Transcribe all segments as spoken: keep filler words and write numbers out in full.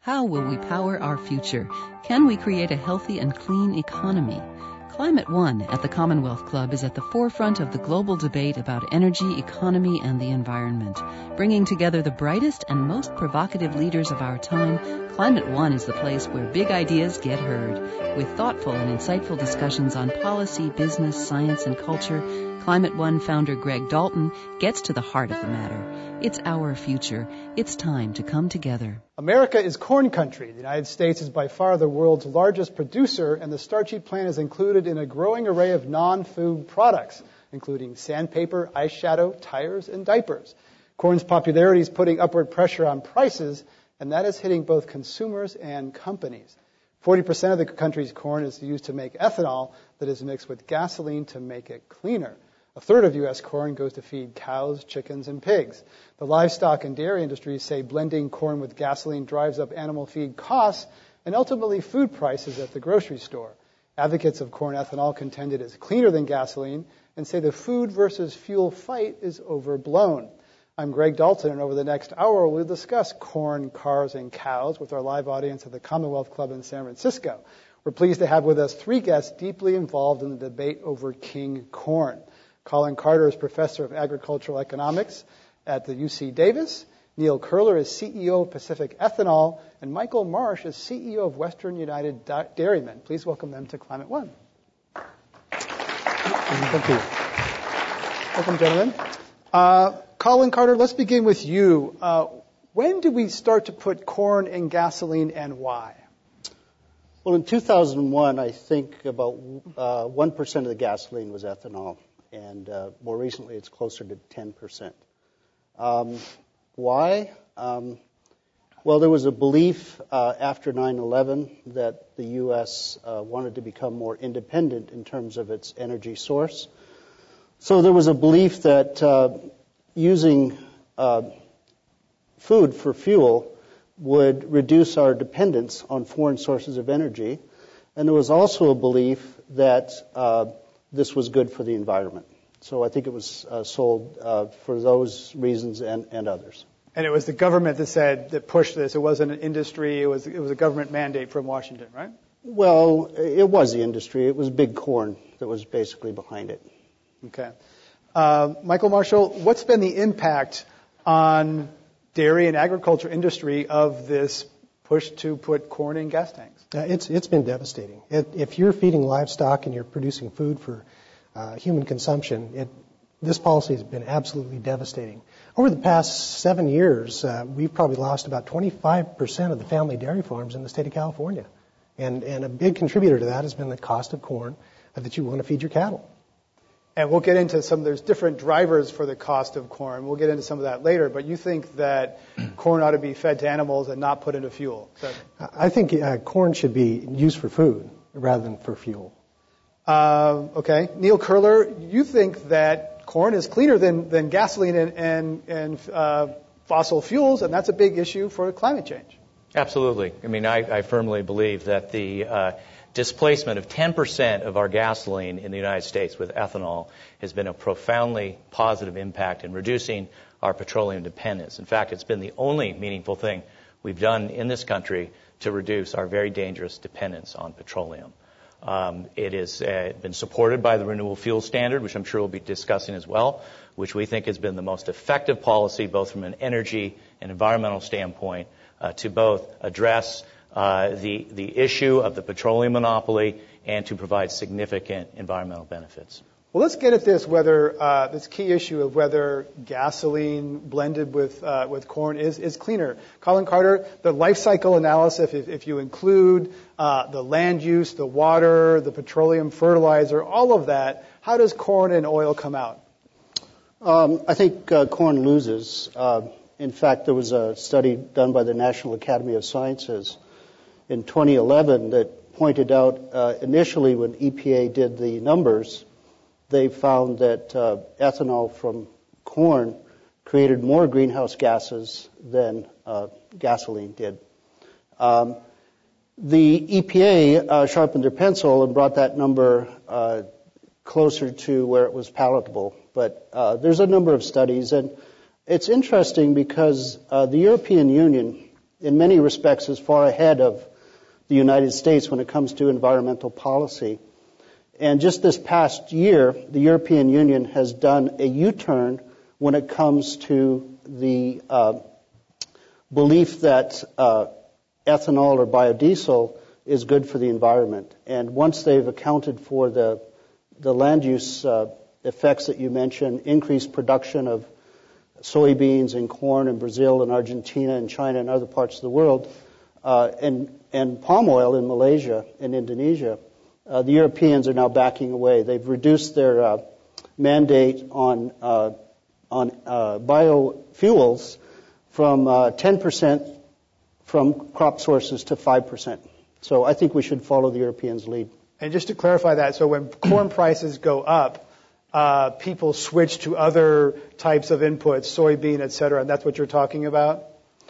How will we power our future? Can we create a healthy and clean economy? Climate One at the Commonwealth Club is at the forefront of the global debate about energy, economy, and the environment. Bringing together the brightest and most provocative leaders of our time, Climate One is the place where big ideas get heard. With thoughtful and insightful discussions on policy, business, science, and culture, Climate One founder Greg Dalton gets to the heart of the matter. It's our future. It's time to come together. America is corn country. The United States is by far the world's largest producer, and the Starchy plant is included in a growing array of non-food products, including sandpaper, eyeshadow, tires, and diapers. Corn's popularity is putting upward pressure on prices, and that is hitting both consumers and companies. forty percent of the country's corn is used to make ethanol that is mixed with gasoline to make it cleaner. A third of U S corn goes to feed cows, chickens, and pigs. The livestock and dairy industries say blending corn with gasoline drives up animal feed costs and ultimately food prices at the grocery store. Advocates of corn ethanol contend it is cleaner than gasoline and say the food versus fuel fight is overblown. I'm Greg Dalton, and over the next hour we'll discuss corn, cars, and cows with our live audience at the Commonwealth Club in San Francisco. We're pleased to have with us three guests deeply involved in the debate over king corn. Colin Carter is professor of agricultural economics at the U C Davis. Neil Curler is C E O of Pacific Ethanol, and Michael Marsh is C E O of Western United Dairymen. Please welcome them to Climate One. Thank you. Welcome, gentlemen. Uh, Colin Carter, let's begin with you. Uh, when did we start to put corn in gasoline, and why? Well, in two thousand one, I think about uh, one percent of the gasoline was ethanol. And uh, more recently, it's closer to ten percent. Um, why? Um, well, there was a belief uh, after nine eleven that the U S uh, wanted to become more independent in terms of its energy source. So there was a belief that uh, using uh, food for fuel would reduce our dependence on foreign sources of energy. And there was also a belief that uh, this was good for the environment. So I think it was uh, sold uh, for those reasons and, and others. And it was the government that said, that pushed this. It wasn't an industry. It was it was a government mandate from Washington, right? Well, it was the industry. It was Big Corn that was basically behind it. Okay. Uh, Michael Marshall, what's been the impact on dairy and agriculture industry of this push to put corn in gas tanks? Uh, it's it's been devastating. It, if you're feeding livestock and you're producing food for uh, human consumption, it, this policy has been absolutely devastating. Over the past seven years, uh, we've probably lost about twenty-five percent of the family dairy farms in the state of California. And, and a big contributor to that has been the cost of corn uh, that you want to feed your cattle. And we'll get into some, there's different drivers for the cost of corn. We'll get into some of that later. But you think that corn ought to be fed to animals and not put into fuel? That... I think uh, corn should be used for food rather than for fuel. Uh, okay. Neil Curler, you think that corn is cleaner than, than gasoline and, and, and uh, fossil fuels, and that's a big issue for climate change. Absolutely. I mean, I, I firmly believe that the uh, displacement of ten percent of our gasoline in the United States with ethanol has been a profoundly positive impact in reducing our petroleum dependence. In fact, it's been the only meaningful thing we've done in this country to reduce our very dangerous dependence on petroleum. Um, it has uh, been supported by the Renewable Fuel Standard, which I'm sure we'll be discussing as well, which we think has been the most effective policy, both from an energy and environmental standpoint, uh, to both address uh, the the issue of the petroleum monopoly and to provide significant environmental benefits. Well, let's get at this, whether uh, this key issue of whether gasoline blended with uh, with corn is, is cleaner. Colin Carter, the life cycle analysis, if, if you include uh, the land use, the water, the petroleum fertilizer, all of that, how does corn and oil come out? Um, I think uh, corn loses. Uh, in fact, there was a study done by the National Academy of Sciences in twenty eleven that pointed out uh, initially when E P A did the numbers, they found that uh, ethanol from corn created more greenhouse gases than uh, gasoline did. Um, the E P A uh, sharpened their pencil and brought that number uh, closer to where it was palatable. But uh, there's a number of studies, and it's interesting because uh, the European Union in many respects, is far ahead of the United States when it comes to environmental policy. And just this past year, the European Union has done a U-turn when it comes to the uh, belief that uh, ethanol or biodiesel is good for the environment. And once they've accounted for the the land use uh, effects that you mentioned, increased production of soybeans and corn in Brazil and Argentina and China and other parts of the world, uh, and and palm oil in Malaysia and Indonesia, uh, the Europeans are now backing away. They've reduced their uh, mandate on uh, on uh, biofuels from uh, ten percent from crop sources to five percent. So I think we should follow the Europeans' lead. And just to clarify that, so when corn prices go up, uh, people switch to other types of inputs, soybean, et cetera, and that's what you're talking about?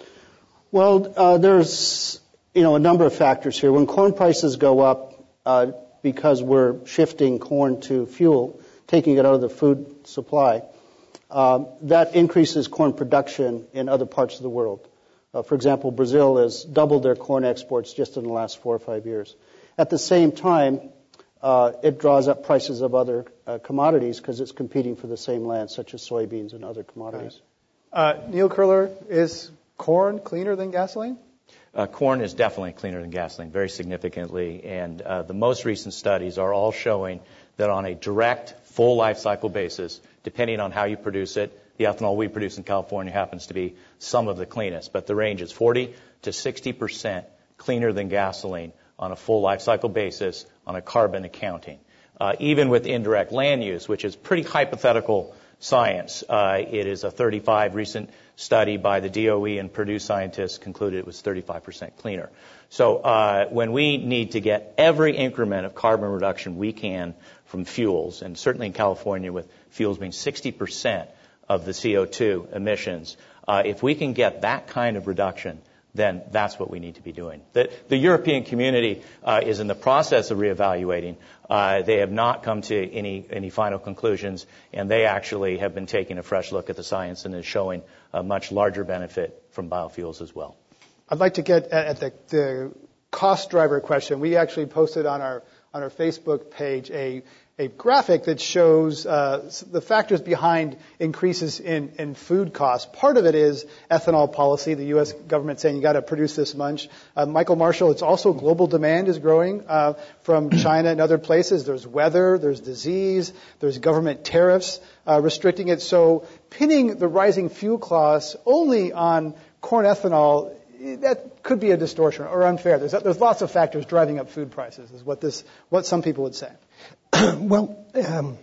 Well, uh, there's, you know, a number of factors here. When corn prices go up, uh, because we're shifting corn to fuel, taking it out of the food supply, um, that increases corn production in other parts of the world. Uh, for example, Brazil has doubled their corn exports just in the last four or five years. At the same time, uh, it draws up prices of other uh, commodities because it's competing for the same land, such as soybeans and other commodities. Uh, Neil Curler, is corn cleaner than gasoline? Uh, corn is definitely cleaner than gasoline, very significantly. And uh, the most recent studies are all showing that on a direct, full life cycle basis, depending on how you produce it, the ethanol we produce in California happens to be some of the cleanest. But the range is forty to sixty percent cleaner than gasoline on a full life cycle basis on a carbon accounting. Uh, even with indirect land use, which is pretty hypothetical science, uh, it is a thirty-five recent study by the D O E and Purdue scientists concluded it was thirty-five percent cleaner. So uh, when we need to get every increment of carbon reduction we can from fuels, and certainly in California with fuels being sixty percent of the C O two emissions, uh, if we can get that kind of reduction, then that's what we need to be doing. The, the European community uh, is in the process of reevaluating. Uh, they have not come to any, any final conclusions, and they actually have been taking a fresh look at the science and is showing a much larger benefit from biofuels as well. I'd like to get at the, the cost driver question. We actually posted on our on our Facebook page a a graphic that shows uh, the factors behind increases in, in food costs. Part of it is ethanol policy, the U S government saying you got to produce this much. Uh, Michael Marshall, it's also global demand is growing uh, from China and other places. There's weather, there's disease, there's government tariffs uh, restricting it. So pinning the rising fuel costs only on corn ethanol, that could be a distortion or unfair. There's, there's lots of factors driving up food prices, is what this what some people would say. Well, um,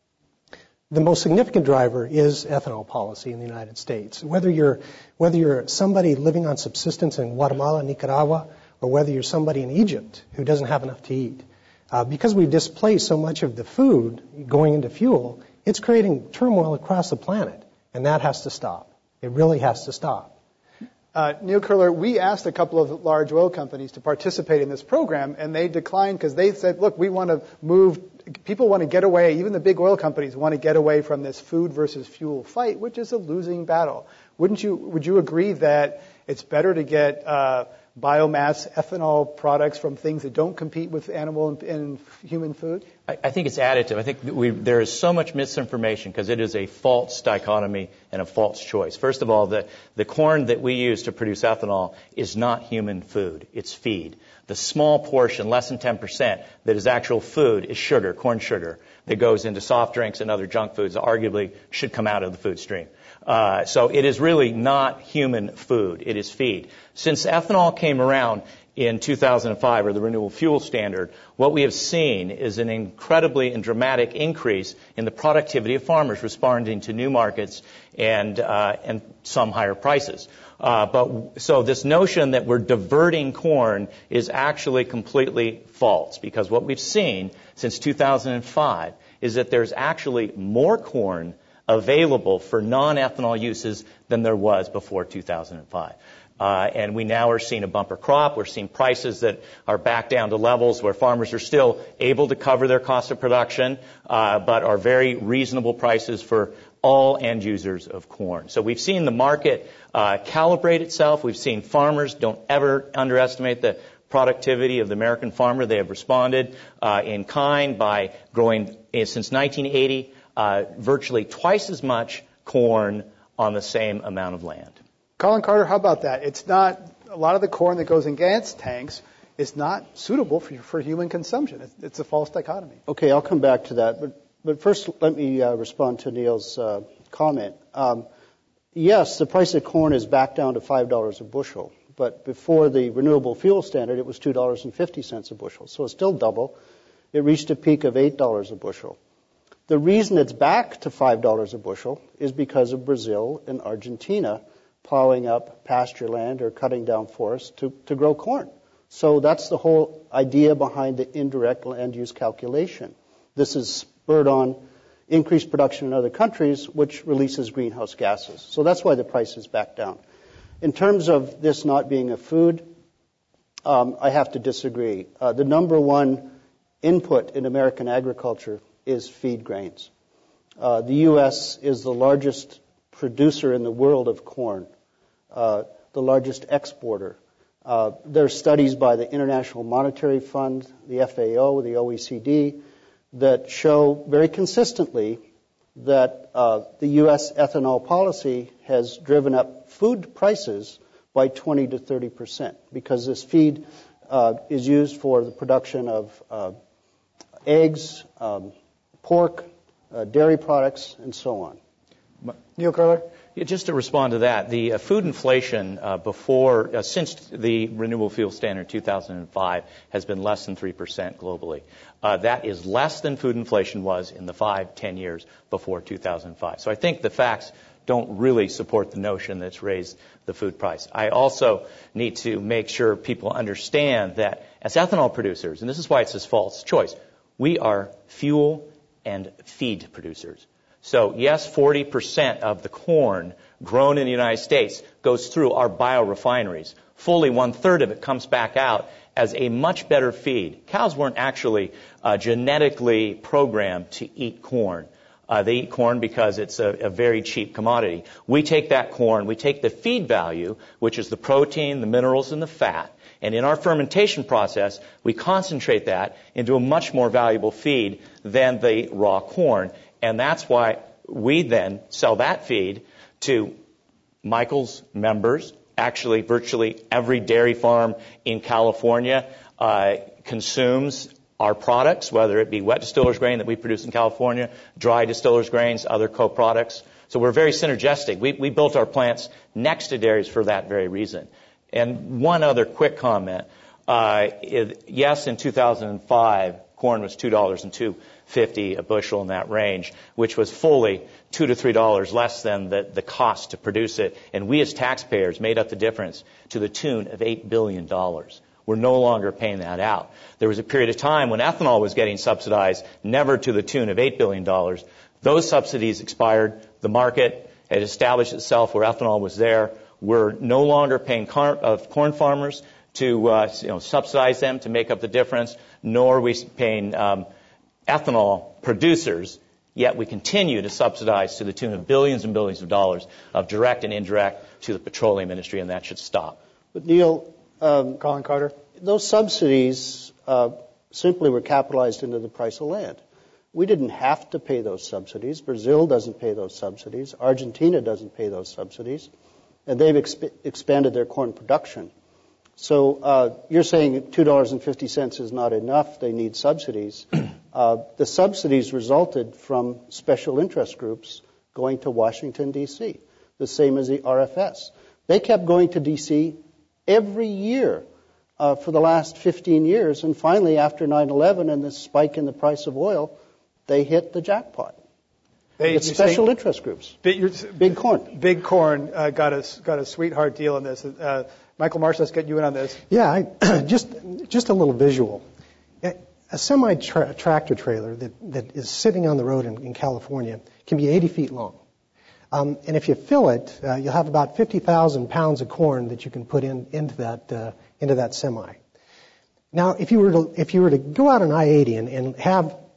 the most significant driver is ethanol policy in the United States. Whether you're whether you're somebody living on subsistence in Guatemala, Nicaragua, or whether you're somebody in Egypt who doesn't have enough to eat, uh, because we've displaced so much of the food going into fuel, it's creating turmoil across the planet, and that has to stop. It really has to stop. Uh, Neil Curler, we asked a couple of large oil companies to participate in this program, and they declined because they said, look, we want to move, people want to get away, even the big oil companies want to get away from this food versus fuel fight, which is a losing battle. Wouldn't you, would you agree that it's better to get uh, biomass ethanol products from things that don't compete with animal and, and human food? I, I think it's additive. I think we, there is so much misinformation because it is a false dichotomy and a false choice. First of all, the, the corn that we use to produce ethanol is not human food. It's feed. The small portion, less than ten percent, that is actual food is sugar, corn sugar, that goes into soft drinks and other junk foods that arguably should come out of the food stream. Uh, so it is really not human food. It is feed. Since ethanol came around in two thousand five, or the Renewable Fuel Standard, what we have seen is an incredibly and dramatic increase in the productivity of farmers responding to new markets and uh, and some higher prices. Uh, but so this notion that we're diverting corn is actually completely false, because what we've seen since two thousand five is that there's actually more corn available for non-ethanol uses than there was before two thousand five. Uh, and we now are seeing a bumper crop. We're seeing prices that are back down to levels where farmers are still able to cover their cost of production, uh, but are very reasonable prices for all end users of corn. So we've seen the market uh, calibrate itself. We've seen farmers, don't ever underestimate the productivity of the American farmer. They have responded uh, in kind by growing, uh, since nineteen eighty, uh, virtually twice as much corn on the same amount of land. Colin Carter, how about that? It's not, a lot of the corn that goes in gas tanks is not suitable for, for human consumption. It's, it's a false dichotomy. Okay, I'll come back to that. But, but first, let me uh, respond to Neil's uh, comment. Um, yes, the price of corn is back down to five dollars a bushel. But before the renewable fuel standard, it was two dollars and fifty cents a bushel. So it's still double. It reached a peak of eight dollars a bushel. The reason it's back to five dollars a bushel is because of Brazil and Argentina plowing up pasture land or cutting down forests to, to grow corn. So that's the whole idea behind the indirect land use calculation. This is spurred on increased production in other countries, which releases greenhouse gases. So that's why the price is back down. In terms of this not being a food, um, I have to disagree. Uh, the number one input in American agriculture is feed grains. Uh, the U S is the largest producer in the world of corn, uh, the largest exporter. Uh, there are studies by the International Monetary Fund, the F A O, the O E C D, that show very consistently that uh, the U S ethanol policy has driven up food prices by twenty to thirty percent because this feed uh, is used for the production of uh, eggs, um, pork, uh, dairy products, and so on. Neil Curler? Yeah, just to respond to that, the uh, food inflation uh, before, uh, since the Renewable Fuel Standard two thousand five has been less than three percent globally. Uh, that is less than food inflation was in the five, ten years before two thousand five. So I think the facts don't really support the notion that's raised the food price. I also need to make sure people understand that as ethanol producers, and this is why it's this false choice, we are fuel and feed producers. So yes, forty percent of the corn grown in the United States goes through our biorefineries. Fully one-third of it comes back out as a much better feed. Cows weren't actually uh, genetically programmed to eat corn. Uh, they eat corn because it's a, a very cheap commodity. We take that corn, we take the feed value, which is the protein, the minerals, and the fat, and in our fermentation process, we concentrate that into a much more valuable feed than the raw corn. And that's why we then sell that feed to Michael's members. Actually, virtually every dairy farm in California uh, consumes our products, whether it be wet distillers grain that we produce in California, dry distillers grains, other co-products. So we're very synergistic. We, we built our plants next to dairies for that very reason. And one other quick comment. Uh, it, yes, in two thousand five, corn was two dollars and two fifty a bushel in that range, which was fully two to three dollars less than the, the cost to produce it. And we as taxpayers made up the difference to the tune of eight billion dollars. We're no longer paying that out. There was a period of time when ethanol was getting subsidized, never to the tune of eight billion dollars. Those subsidies expired. The market had established itself where ethanol was there. We're no longer paying car, uh, corn farmers to uh, you know, subsidize them to make up the difference, nor are we paying um, ethanol producers, yet we continue to subsidize to the tune of billions and billions of dollars of direct and indirect to the petroleum industry, and that should stop. But Neil, um, Colin Carter? Those subsidies uh, simply were capitalized into the price of land. We didn't have to pay those subsidies. Brazil doesn't pay those subsidies. Argentina doesn't pay those subsidies. And they've exp- expanded their corn production. So uh, you're saying two dollars and fifty cents is not enough. They need subsidies. Uh, the subsidies resulted from special interest groups going to Washington, D C, the same as the R F S. They kept going to D C every year uh, for the last fifteen years. And finally, after nine eleven and the spike in the price of oil, they hit the jackpot. They, it's special saying, interest groups. Big, big corn. Big corn uh, got a got a sweetheart deal on this. Uh, Michael Marsh, let's get you in on this. Yeah, I, just just a little visual. A semi tra- tractor trailer that, that is sitting on the road in, in California can be eighty feet long. Um, and if you fill it, uh, you'll have about fifty thousand pounds of corn that you can put in into that uh, into that semi. Now, if you were to if you were to go out on I eighty and, and have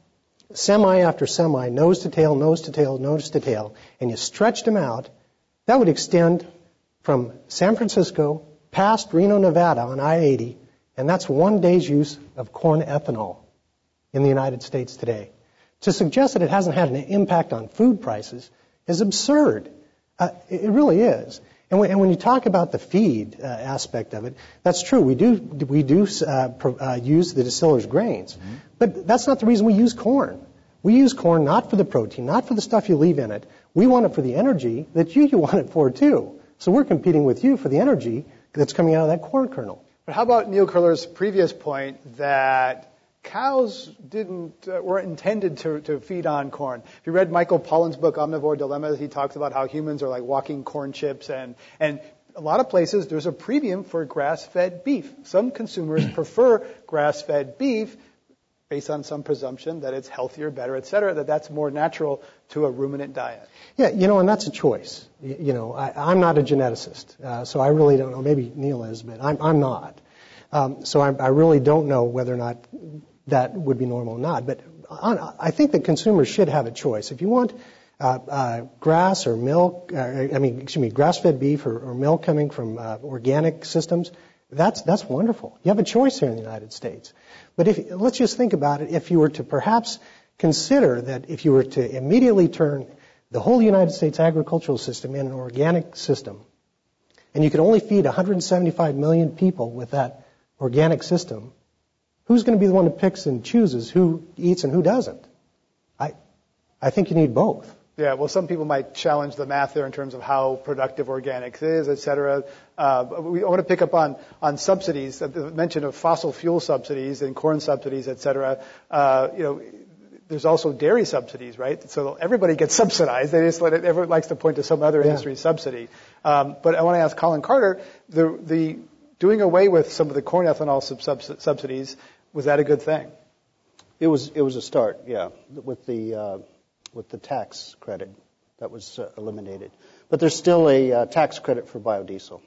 semi after semi, nose to tail, nose to tail, nose to tail, and you stretched them out, that would extend from San Francisco past Reno, Nevada on I eighty, and that's one day's use of corn ethanol in the United States today. To suggest that it hasn't had an impact on food prices is absurd. Uh, it really is. And when, and when you talk about the feed uh, aspect of it, that's true. We do we do uh, pro, uh, use the distiller's grains, mm-hmm. but that's not the reason we use corn. We use corn not for the protein, not for the stuff you leave in it. We want it for the energy that you, you want it for too. So we're competing with you for the energy that's coming out of that corn kernel. But how about Neil Curler's previous point that cows didn't uh, weren't intended to, to feed on corn? If you read Michael Pollan's book Omnivore Dilemma, he talks about how humans are like walking corn chips, and and a lot of places there's a premium for grass-fed beef. Some consumers prefer grass-fed beef based on some presumption that it's healthier, better, et cetera, that that's more natural to a ruminant diet. Yeah, you know, and that's a choice. You, you know, I, I'm not a geneticist, uh, so I really don't know. Maybe Neil is, but I'm, I'm not. Um, so I, I really don't know whether or not that would be normal or not. But on, I think that consumers should have a choice. If you want uh, uh, grass or milk, uh, I mean, excuse me, grass-fed beef or, or milk coming from uh, organic systems, that's that's wonderful. You have a choice here in the United States. But if let's just think about it. If you were to perhaps consider that if you were to immediately turn the whole United States agricultural system in an organic system, and you could only feed one hundred seventy-five million people with that organic system, who's going to be the one who picks and chooses who eats and who doesn't? I, I think you need both. Yeah, well, some people might challenge the math there in terms of how productive organics is, et cetera. Uh, we, I want to pick up on, on subsidies, the mention of fossil fuel subsidies and corn subsidies, et cetera. Uh, you know, there's also dairy subsidies, right? So everybody gets subsidized. They just let it, everyone likes to point to some other yeah. industry subsidy. Um, but I want to ask Colin Carter, the, the doing away with some of the corn ethanol sub- sub- subsidies, was that a good thing? It was. It was a start, yeah, with the uh, with the tax credit that was uh, eliminated. But there's still a uh, tax credit for biodiesel.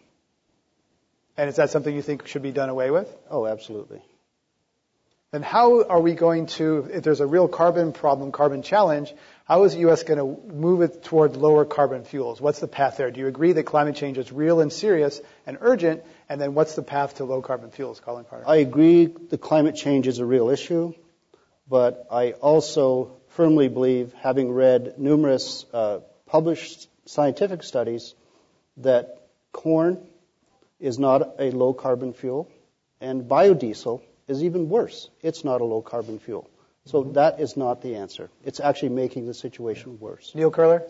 And is that something you think should be done away with? Oh, absolutely. And how are we going to, if there's a real carbon problem, carbon challenge, how is the U S going to move it toward lower carbon fuels? What's the path there? Do you agree that climate change is real and serious and urgent? And then what's the path to low carbon fuels, Colin Carter? I agree that climate change is a real issue, but I also firmly believe, having read numerous uh, published scientific studies, that corn is not a low carbon fuel, and biodiesel is even worse. It's not a low carbon fuel. So mm-hmm. that is not the answer. It's actually making the situation worse. Neil Curler?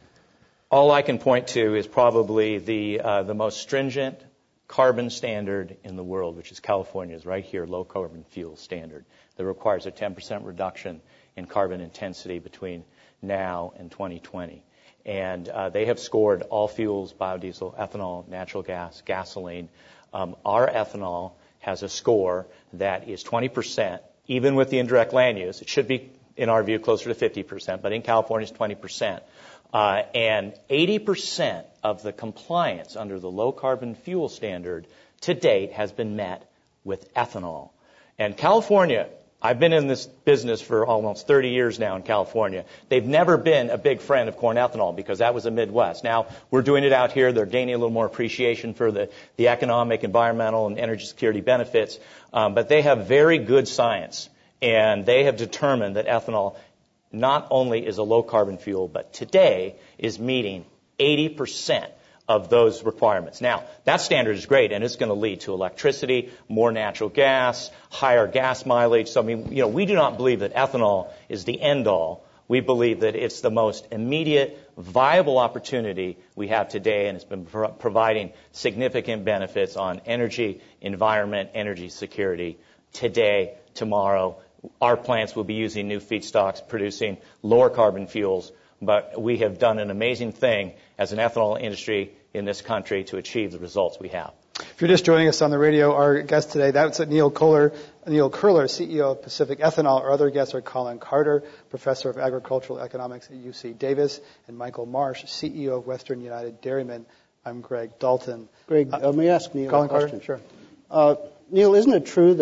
All I can point to is probably the uh, the most stringent carbon standard in the world, which is California's right here, low carbon fuel standard, that requires a ten percent reduction in carbon intensity between now and twenty twenty. And uh, they have scored all fuels, biodiesel, ethanol, natural gas, gasoline. Um, our ethanol has a score that is twenty percent, even with the indirect land use. It should be, in our view, closer to fifty percent, but in California it's twenty percent. Uh, and eighty percent of the compliance under the low carbon fuel standard to date has been met with ethanol. And California, I've been in this business for almost thirty years now in California. They've never been a big friend of corn ethanol because that was the Midwest. Now we're doing it out here. They're gaining a little more appreciation for the, the economic, environmental, and energy security benefits. Um, but they have very good science, and they have determined that ethanol not only is a low-carbon fuel, but today is meeting eighty percent of those requirements. Now, that standard is great, and it's going to lead to electricity, more natural gas, higher gas mileage. So, I mean, you know, we do not believe that ethanol is the end-all. We believe that it's the most immediate, viable opportunity we have today, and it's been pro- providing significant benefits on energy, environment, energy security today, tomorrow. Our plants will be using new feedstocks, producing lower carbon fuels, but we have done an amazing thing as an ethanol industry in this country to achieve the results we have. If you're just joining us on the radio, our guest today, that's Neil Curler, Neil Curler, C E O of Pacific Ethanol. Our other guests are Colin Carter, Professor of Agricultural Economics at U C Davis, and Michael Marsh, C E O of Western United Dairymen. I'm Greg Dalton. Greg, uh, let me ask Neil Colin a question. Carter, sure. Uh, Neil, isn't it true that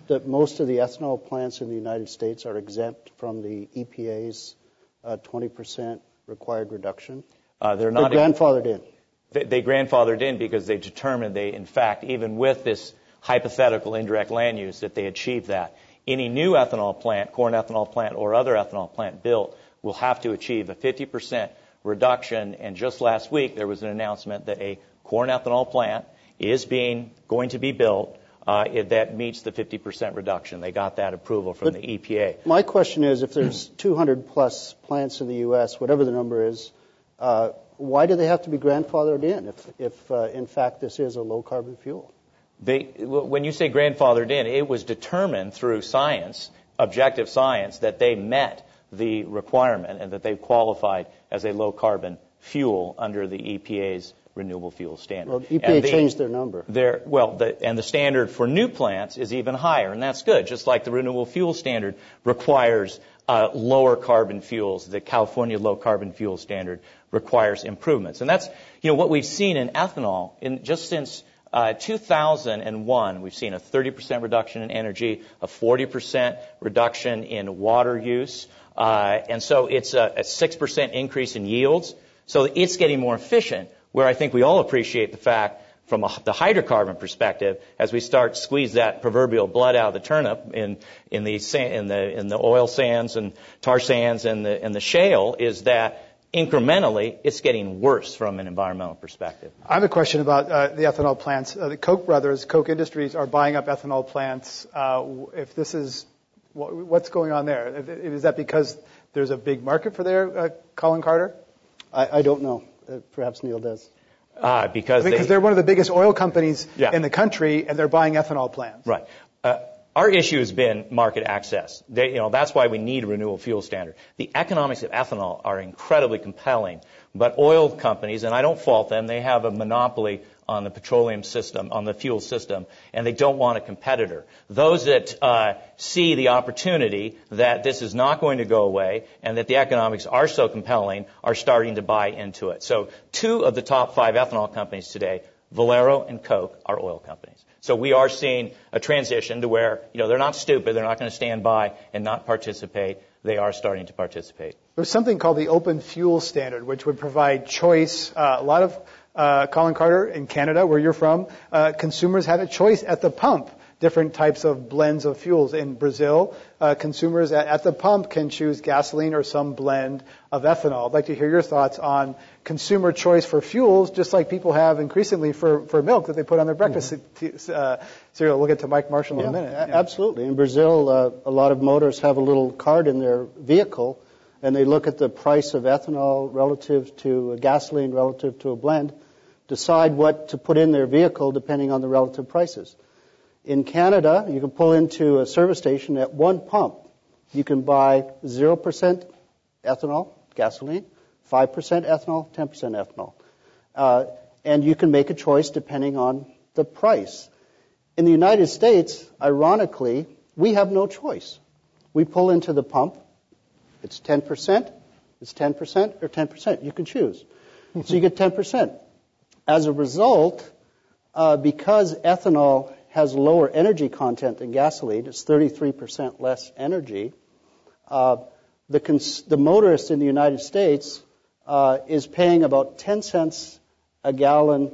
that most of the ethanol plants in the United States are exempt from the E P A's uh, twenty percent required reduction? Uh, they're not. They're grandfathered in. They, they grandfathered in because they determined they, in fact, even with this hypothetical indirect land use, that they achieved that. Any new ethanol plant, corn ethanol plant or other ethanol plant built will have to achieve a fifty percent reduction. And just last week, there was an announcement that a corn ethanol plant is being going to be built uh, it, that meets the fifty percent reduction. They got that approval from but the E P A. My question is, if there's two hundred plus plants in the U S, whatever the number is, uh, why do they have to be grandfathered in if, if uh, in fact, this is a low-carbon fuel? They, when you say grandfathered in, it was determined through science, objective science, that they met the requirement and that they qualified as a low-carbon fuel under the E P A's renewable fuel standard. Well, the E P A the, changed their number. Their, well, the, and the standard for new plants is even higher, and that's good. Just like the renewable fuel standard requires uh, lower carbon fuels, the California low carbon fuel standard requires improvements. And that's, you know, what we've seen in ethanol in just since Uh, two thousand one, we've seen a thirty percent reduction in energy, a forty percent reduction in water use, uh, and so it's a, a six percent increase in yields. So it's getting more efficient, where I think we all appreciate the fact from a, the hydrocarbon perspective, as we start to squeeze that proverbial blood out of the turnip in, in, the, in, the, in the oil sands and tar sands and the, and the shale, is that incrementally, it's getting worse from an environmental perspective. I have a question about uh, the ethanol plants. Uh, the Koch brothers, Koch Industries, are buying up ethanol plants. Uh, if this is, what's going on there? Is that because there's a big market for there, uh, Colin Carter? I, I don't know. Uh, perhaps Neil does. Uh, because I mean, they, they're one of the biggest oil companies yeah. in the country, and they're buying ethanol plants. Right. Uh, Our issue has been market access. They, you know, that's why we need a renewable fuel standard. The economics of ethanol are incredibly compelling, but oil companies, and I don't fault them, they have a monopoly on the petroleum system, on the fuel system, and they don't want a competitor. Those that uh, see the opportunity that this is not going to go away and that the economics are so compelling are starting to buy into it. So two of the top five ethanol companies today, Valero and Koch, are oil companies. So we are seeing a transition to where, you know, they're not stupid. They're not going to stand by and not participate. They are starting to participate. There's something called the Open Fuel Standard, which would provide choice. Uh, a lot of, uh, Colin Carter, in Canada, where you're from, uh, consumers have a choice at the pump, different types of blends of fuels. In Brazil, uh, consumers at, at the pump can choose gasoline or some blend of ethanol. I'd like to hear your thoughts on consumer choice for fuels, just like people have increasingly for, for milk that they put on their breakfast mm-hmm. uh, cereal. We'll get to Mike Marshall yeah, in a minute. A- yeah. Absolutely. In Brazil, uh, a lot of motorists have a little card in their vehicle, and they look at the price of ethanol relative to gasoline, relative to a blend, decide what to put in their vehicle depending on the relative prices. In Canada, you can pull into a service station at one pump. You can buy zero percent ethanol, gasoline, five percent ethanol, ten percent ethanol. Uh, and you can make a choice depending on the price. In the United States, ironically, we have no choice. We pull into the pump. It's ten percent, it's ten percent, or ten percent. You can choose. So you get ten percent. As a result, uh, because ethanol has lower energy content than gasoline, it's thirty-three percent less energy, uh, the, cons- the motorist in the United States uh, is paying about ten cents a gallon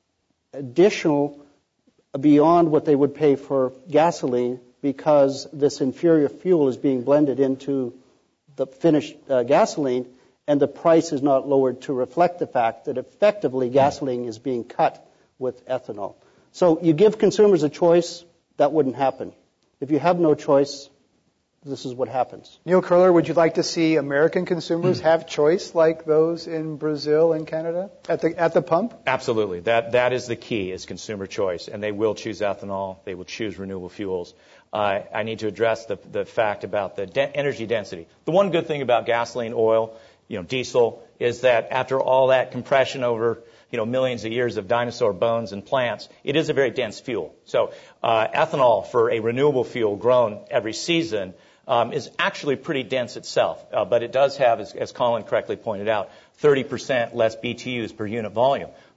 additional beyond what they would pay for gasoline, because this inferior fuel is being blended into the finished uh, gasoline, and the price is not lowered to reflect the fact that effectively gasoline is being cut with ethanol. So you give consumers a choice, that wouldn't happen. If you have no choice, this is what happens. Neil Curler, would you like to see American consumers have choice like those in Brazil and Canada at the at the pump? Absolutely. That that is the key, is consumer choice, and they will choose ethanol. They will choose renewable fuels. Uh, I need to address the the fact about the de- energy density. The one good thing about gasoline, oil, you know, diesel, is that after all that compression over, you know, millions of years of dinosaur bones and plants, it is a very dense fuel. So uh, ethanol, for a renewable fuel grown every season, um, is actually pretty dense itself. Uh, but it does have, as, as Colin correctly pointed out, thirty percent less B T Us per unit volume.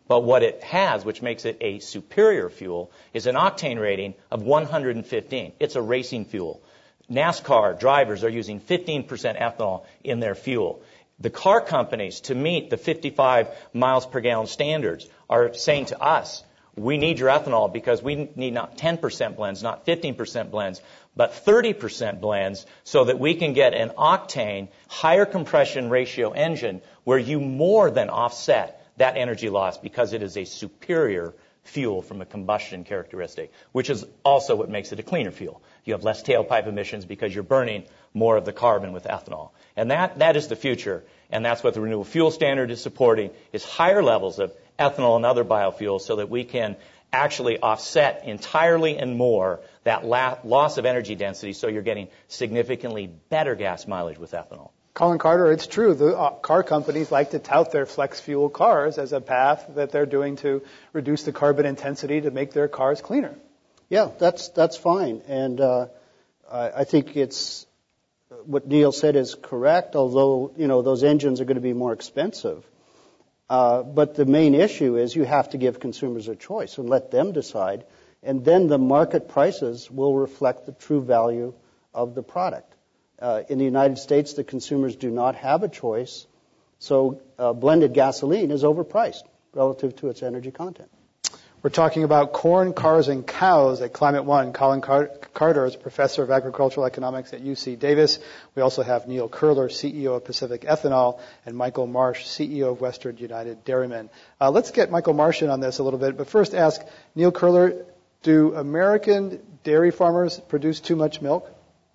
But what it has, which makes it a superior fuel, is an octane rating of one hundred fifteen. It's a racing fuel. NASCAR drivers are using fifteen percent ethanol in their fuel. The car companies, to meet the fifty-five miles per gallon standards, are saying to us, we need your ethanol because we need not ten percent blends, not fifteen percent blends, but thirty percent blends so that we can get an octane, higher compression ratio engine where you more than offset that energy loss because it is a superior fuel from a combustion characteristic, which is also what makes it a cleaner fuel. You have less tailpipe emissions because you're burning more of the carbon with ethanol. And that, that is the future, and that's what the Renewable Fuel Standard is supporting, is higher levels of ethanol and other biofuels so that we can actually offset entirely and more that la- loss of energy density so you're getting significantly better gas mileage with ethanol. Colin Carter, it's true. The uh, car companies like to tout their flex fuel cars as a path that they're doing to reduce the carbon intensity to make their cars cleaner. Yeah, that's that's fine, and uh, I, I think it's what Neil said is correct. Although you know those engines are going to be more expensive, uh, but the main issue is you have to give consumers a choice and let them decide, and then the market prices will reflect the true value of the product. Uh, in the United States, the consumers do not have a choice, so uh, blended gasoline is overpriced relative to its energy content. We're talking about corn, cars, and cows at Climate One. Colin Car- Carter is a professor of agricultural economics at U C Davis. We also have Neil Curler, C E O of Pacific Ethanol, and Michael Marsh, C E O of Western United Dairymen. Uh, let's get Michael Marsh in on this a little bit, but first ask Neil Curler, do American dairy farmers produce too much milk?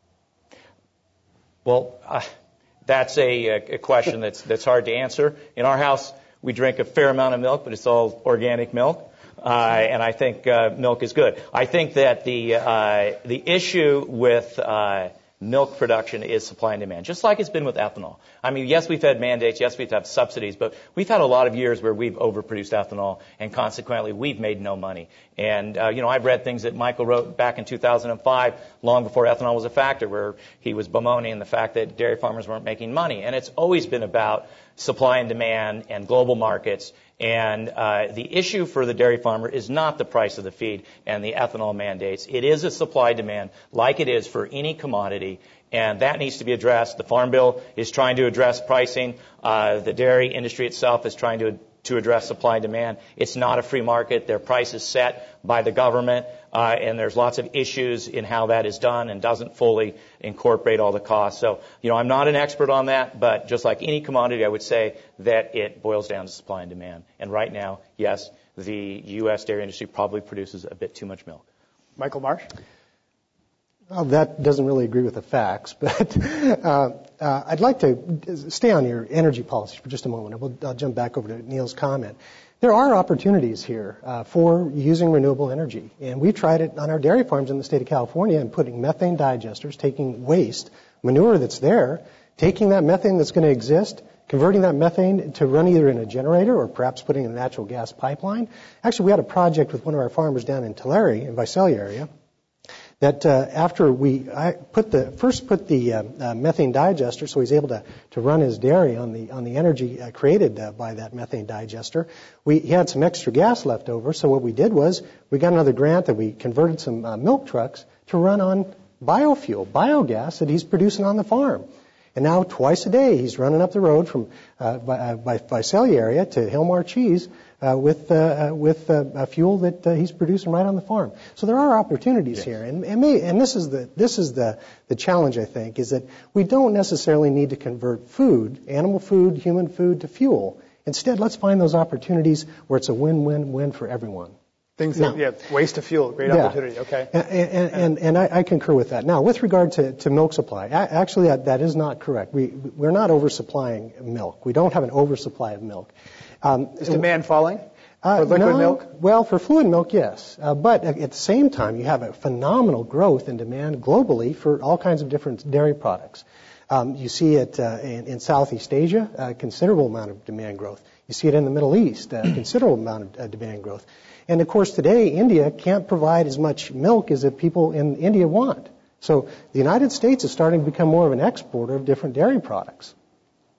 Well, uh, that's a, a question that's that's hard to answer. In our house, we drink a fair amount of milk, but it's all organic milk, uh, and I think uh, milk is good. I think that the uh, the issue with uh, milk production is supply and demand, just like it's been with ethanol. I mean, yes, we've had mandates, yes, we've had subsidies, but we've had a lot of years where we've overproduced ethanol, and consequently, we've made no money. And, uh, you know, I've read things that Michael wrote back in two thousand five, long before ethanol was a factor, where he was bemoaning the fact that dairy farmers weren't making money. And it's always been about supply and demand and global markets. And uh, the issue for the dairy farmer is not the price of the feed and the ethanol mandates. It is a supply demand like it is for any commodity, and that needs to be addressed. The Farm Bill is trying to address pricing. Uh, the dairy industry itself is trying to to address supply and demand. It's not a free market. Their price is set by the government, uh, and there's lots of issues in how that is done and doesn't fully incorporate all the costs. So, you know, I'm not an expert on that, but just like any commodity, I would say that it boils down to supply and demand. And right now, yes, the U S dairy industry probably produces a bit too much milk. Michael Marsh? Well, that doesn't really agree with the facts, but uh, uh, I'd like to stay on your energy policy for just a moment. We'll, I'll jump back over to Neil's comment. There are opportunities here uh, for using renewable energy, and we've tried it on our dairy farms in the state of California and putting methane digesters, taking waste, manure that's there, taking that methane that's going to exist, converting that methane to run either in a generator or perhaps putting in a natural gas pipeline. Actually, we had a project with one of our farmers down in Tulare, in Visalia area, that uh, after we I put the first put the uh, uh, methane digester, so he's able to, to run his dairy on the on the energy uh, created uh, by that methane digester. We he had some extra gas left over, so what we did was we got another grant that we converted some uh, milk trucks to run on biofuel, biogas that he's producing on the farm. And now twice a day he's running up the road from uh, by, uh, by Visalia area to Hillmar Cheese uh, with uh, uh, with uh, a fuel that uh, he's producing right on the farm. So there are opportunities yes. here, and and, may, and this is the this is the the challenge, I think, is that we don't necessarily need to convert food, animal food, human food, to fuel. Instead, let's find those opportunities where it's a win-win-win for everyone. Things that, yeah, waste of fuel, great yeah. opportunity, okay. And, and, and, and I, I concur with that. Now, with regard to, to milk supply, actually that, that is not correct. We, we're not oversupplying milk. We don't have an oversupply of milk. Um, is demand falling uh, for liquid no, milk? Well, for fluid milk, yes. Uh, but at the same time, you have a phenomenal growth in demand globally for all kinds of different dairy products. Um, you see it uh, in, in Southeast Asia, a considerable amount of demand growth. You see it in the Middle East, a considerable amount of uh, demand growth. And, of course, today, India can't provide as much milk as the people in India want. So the United States is starting to become more of an exporter of different dairy products.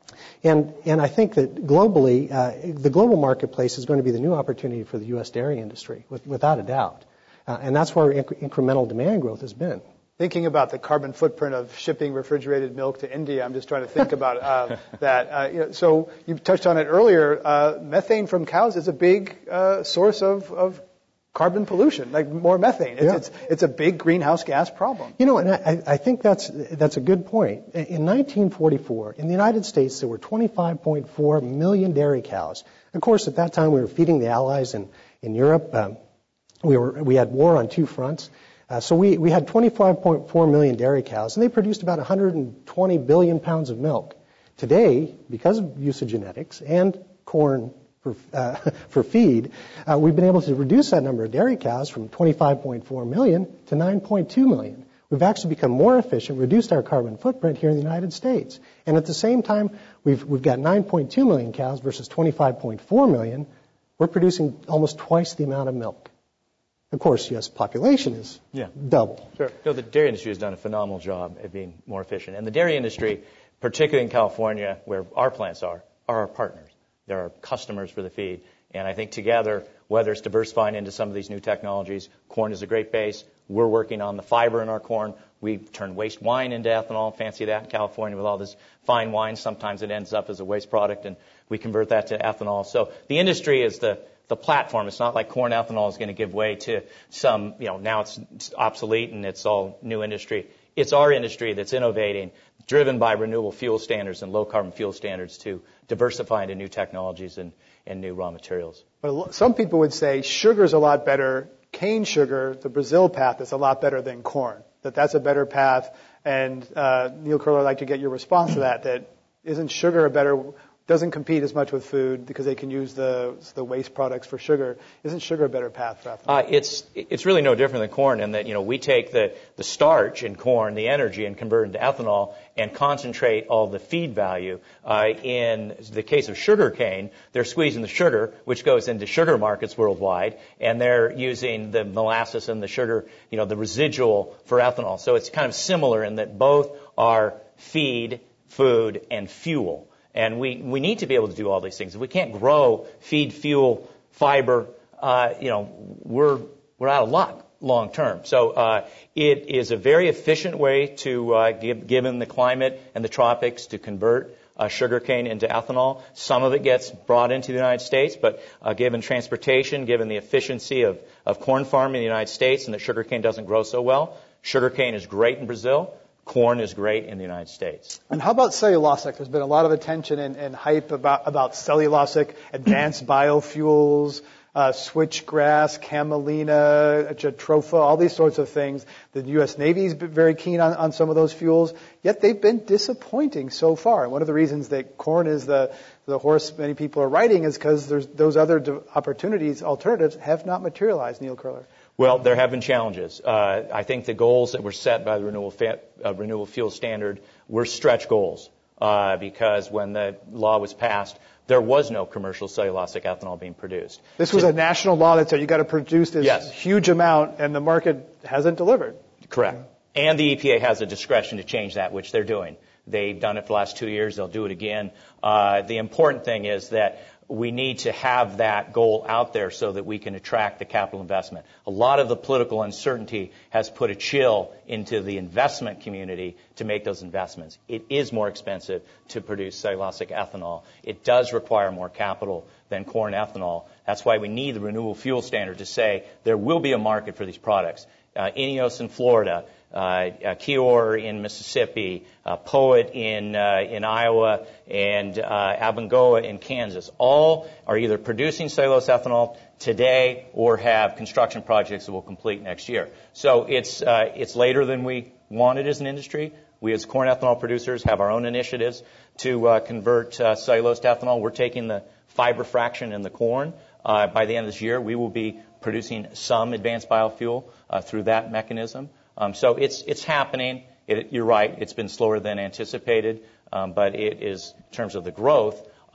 And, and I think that globally, uh, the global marketplace is going to be the new opportunity for the U S dairy industry, with, without a doubt. Uh, and that's where inc- incremental demand growth has been. Thinking about the carbon footprint of shipping refrigerated milk to India, I'm just trying to think about uh, that. Uh, you know, so you touched on it earlier. Uh, methane from cows is a big uh, source of, of carbon pollution, like more methane. It's, Yeah. it's, it's a big greenhouse gas problem. You know, and I, I think that's that's a good point. In nineteen forty-four, in the United States, there were twenty-five point four million dairy cows. Of course, at that time, we were feeding the Allies in in Europe. Um, we were we had war on two fronts. Uh, so we, we had twenty-five point four million dairy cows, and they produced about one hundred twenty billion pounds of milk. Today, because of use of genetics and corn for, uh, for feed, uh, we've been able to reduce that number of dairy cows from twenty-five point four million to nine point two million. We've actually become more efficient, reduced our carbon footprint here in the United States. And at the same time, we've, we've got nine point two million cows versus twenty-five point four million. We're producing almost twice the amount of milk. Of course, U S population is Yeah. double. Sure. No, the dairy industry has done a phenomenal job at being more efficient. And the dairy industry, particularly in California, where our plants are, are our partners. They're our customers for the feed. And I think together, whether it's diversifying into some of these new technologies, corn is a great base. We're working on the fiber in our corn. We turn waste wine into ethanol. Fancy that in California with all this fine wine. Sometimes it ends up as a waste product, and we convert that to ethanol. So the industry is the the platform. It's not like corn ethanol is going to give way to some, you know, now it's, it's obsolete and it's all new industry. It's our industry that's innovating, driven by renewable fuel standards and low carbon fuel standards to diversify into new technologies and, and new raw materials. But some people would say sugar's a lot better. Cane sugar, the Brazil path, is a lot better than corn. That that's a better path. And uh, Neil Curler, I'd like to get your response to that. That isn't sugar a better? Doesn't compete as much with food because they can use the the waste products for sugar. Isn't sugar a better path for ethanol? Uh, it's it's really no different than corn in that, you know, we take the, the starch in corn, the energy, and convert it into ethanol and concentrate all the feed value. Uh, in the case of sugar cane, they're squeezing the sugar, which goes into sugar markets worldwide, and they're using the molasses and the sugar, you know, the residual for ethanol. So it's kind of similar in that both are feed, food, and fuel. And we, we need to be able to do all these things. If we can't grow, feed, fuel, fiber, uh, you know, we're we're out of luck long term. So uh, it is a very efficient way to, uh, give, given the climate and the tropics, to convert uh, sugarcane into ethanol. Some of it gets brought into the United States, but uh, given transportation, given the efficiency of, of corn farming in the United States, and that sugarcane doesn't grow so well, sugarcane is great in Brazil. Corn is great in the United States. And how about cellulosic? There's been a lot of attention and, and hype about, about cellulosic, advanced biofuels, uh, switchgrass, camelina, jatropha, all these sorts of things. The U S Navy's been very keen on, on some of those fuels, yet they've been disappointing so far. And one of the reasons that corn is the, the horse many people are riding is because there's those other opportunities, alternatives, have not materialized, Neil Curler. Well, there have been challenges. Uh, I think the goals that were set by the renewable, fa- uh, renewable fuel standard were stretch goals uh, because when the law was passed, there was no commercial cellulosic ethanol being produced. This was so, a national law that said you got to produce this yes. huge amount, and the market hasn't delivered. Correct. And the E P A has a discretion to change that, which they're doing. They've done it for the last two years. They'll do it again. Uh, the important thing is that we need to have that goal out there so that we can attract the capital investment. A lot of the political uncertainty has put a chill into the investment community to make those investments. It is more expensive to produce cellulosic ethanol. It does require more capital than corn ethanol. That's why we need the renewable fuel standard to say there will be a market for these products. Uh, INEOS in Florida, uh, uh, Kior in Mississippi, uh, Poet in uh, in Iowa, and uh, Abengoa in Kansas. All are either producing cellulose ethanol today or have construction projects that will complete next year. So it's uh, it's later than we wanted as an industry. We as corn ethanol producers have our own initiatives to uh, convert uh, cellulose to ethanol. We're taking the fiber fraction in the corn. Uh, by the end of this year, we will be producing some advanced biofuel uh, through that mechanism. Um, so it's it's happening. It, you're right. It's been slower than anticipated, um, but it is, in terms of the growth,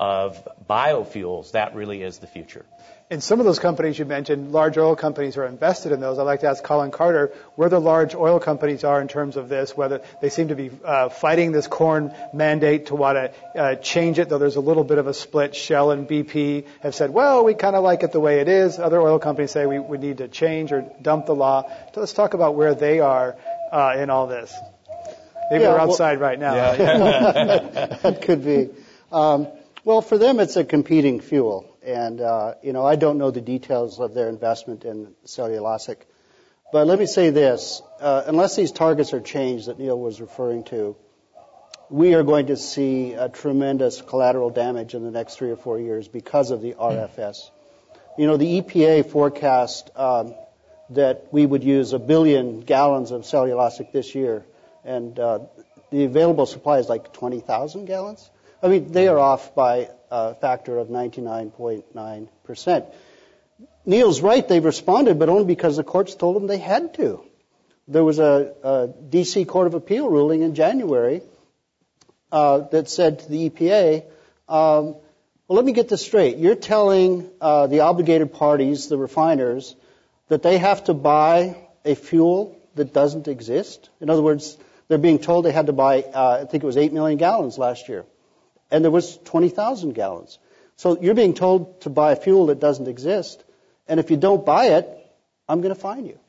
of biofuels, that really is the future. And some of those companies you mentioned, large oil companies are invested in those. I'd like to ask Colin Carter where the large oil companies are in terms of this, whether they seem to be uh, fighting this corn mandate to want to uh, change it, though there's a little bit of a split. Shell and B P have said, well, we kind of like it the way it is. Other oil companies say we, we need to change or dump the law. So let's talk about where they are uh, in all this. Maybe yeah, they're outside well, right now. Yeah. That could be. Um, well, for them, it's a competing fuel. And, uh, you know, I don't know the details of their investment in cellulosic. But let me say this. Uh, unless these targets are changed that Neil was referring to, we are going to see a tremendous collateral damage in the next three or four years because of the R F S. You know, the E P A forecast um, that we would use a billion gallons of cellulosic this year, and uh, the available supply is like twenty thousand gallons. I mean, they are off by a factor of ninety-nine point nine percent. Neil's right, they've responded, but only because the courts told them they had to. There was a, a D C Court of Appeal ruling in January uh, that said to the E P A, um, well, let me get this straight. You're telling uh, the obligated parties, the refiners, that they have to buy a fuel that doesn't exist? In other words, they're being told they had to buy, uh, I think it was eight million gallons last year. And there was twenty thousand gallons. So you're being told to buy a fuel that doesn't exist. And if you don't buy it, I'm going to fine you.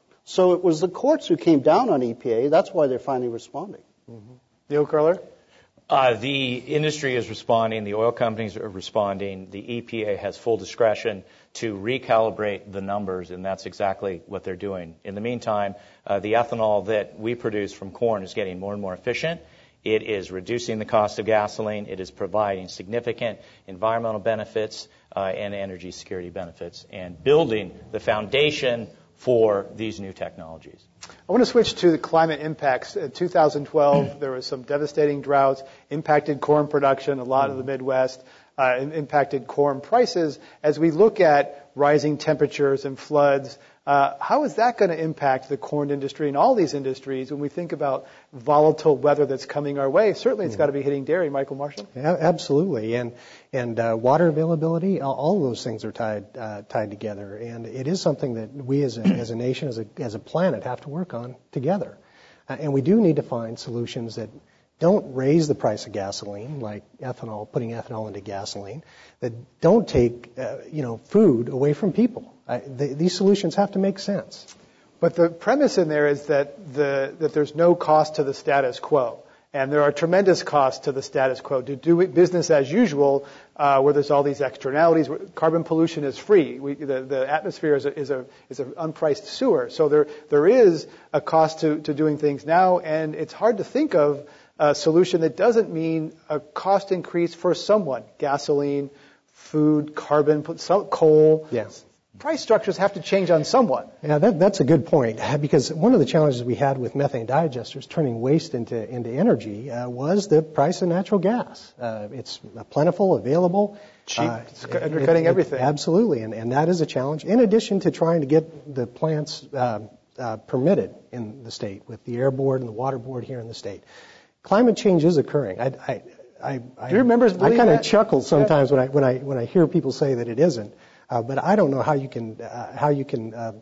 So it was the courts who came down on E P A. That's why they're finally responding. Mm-hmm. Neil Curler? Uh, the industry is responding. The oil companies are responding. The E P A has full discretion to recalibrate the numbers, and that's exactly what they're doing. In the meantime, uh, the ethanol that we produce from corn is getting more and more efficient. It is reducing the cost of gasoline. It is providing significant environmental benefits uh, and energy security benefits and building the foundation for these new technologies. I want to switch to the climate impacts. In two thousand twelve, there was some devastating droughts, impacted corn production, a lot of the Midwest, uh, impacted corn prices. As we look at rising temperatures and floods, Uh, how is that going to impact the corn industry and all these industries when we think about volatile weather that's coming our way? Certainly it's got to be hitting dairy. Michael Marshall? Yeah, absolutely. And and uh, water availability, all, all those things are tied uh, tied together. And it is something that we as a, as a nation, as a, as a planet, have to work on together. Uh, and we do need to find solutions that don't raise the price of gasoline, like ethanol, putting ethanol into gasoline, that don't take, uh, you know, food away from people. Uh, th- these solutions have to make sense. But the premise in there is that the that there's no cost to the status quo. And there are tremendous costs to the status quo. To do business as usual, uh, where there's all these externalities, where carbon pollution is free. We, the, the atmosphere is a, is a is an unpriced sewer. So there there is a cost to, to doing things now, and it's hard to think of a solution that doesn't mean a cost increase for someone. Gasoline, food, carbon, coal. Yes. Price structures have to change on someone. Yeah, that, that's a good point, because one of the challenges we had with methane digesters turning waste into into energy uh, was the price of natural gas. Uh, it's plentiful, available. Cheap. Uh, it's undercutting it, it, everything. Absolutely, and, and that is a challenge, in addition to trying to get the plants uh, uh, permitted in the state with the Air Board and the Water Board here in the state. Climate change is occurring. I, I, I, Do your members believe I kind of that? chuckle sometimes yeah. when I when I when I hear people say that it isn't. Uh, but I don't know how you can uh, how you can uh,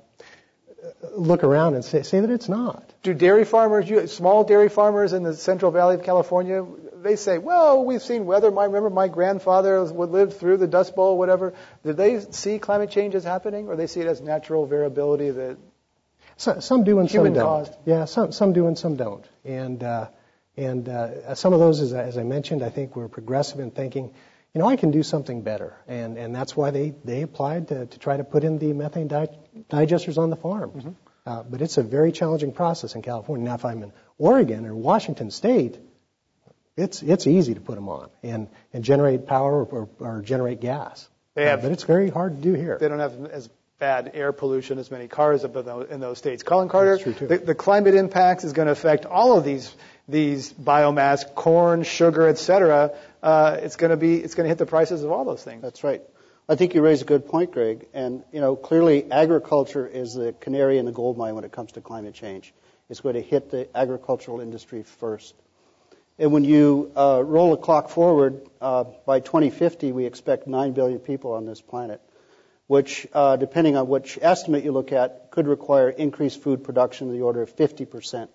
look around and say, say that it's not. Do dairy farmers, you, small dairy farmers in the Central Valley of California, they say, well, we've seen weather. I remember my grandfather would live through the Dust Bowl, whatever. Did they see climate change as happening, or they see it as natural variability that so, some do and some human don't? caused? Yeah, some some do and some don't. And uh, and uh, some of those, as, as I mentioned, I think were progressive in thinking, you know, I can do something better. And, and that's why they, they applied to, to try to put in the methane di- digesters on the farms. Mm-hmm. Uh, but it's a very challenging process in California. Now, if I'm in Oregon or Washington State, it's it's easy to put them on and, and generate power or, or generate gas. They have, uh, but it's very hard to do here. They don't have as bad air pollution, as many cars up in those, in those states. Colin Carter, That's true too. The, the climate impacts is going to affect all of these these biomass, corn, sugar, et cetera. Uh, it's going to be it's going to hit the prices of all those things. That's right. I think you raise a good point, Greg. And, you know, clearly agriculture is the canary in the gold mine when it comes to climate change. It's going to hit the agricultural industry first. And when you uh, roll the clock forward, uh, by twenty fifty, we expect nine billion people on this planet, which, uh, depending on which estimate you look at, could require increased food production in the order of fifty percent.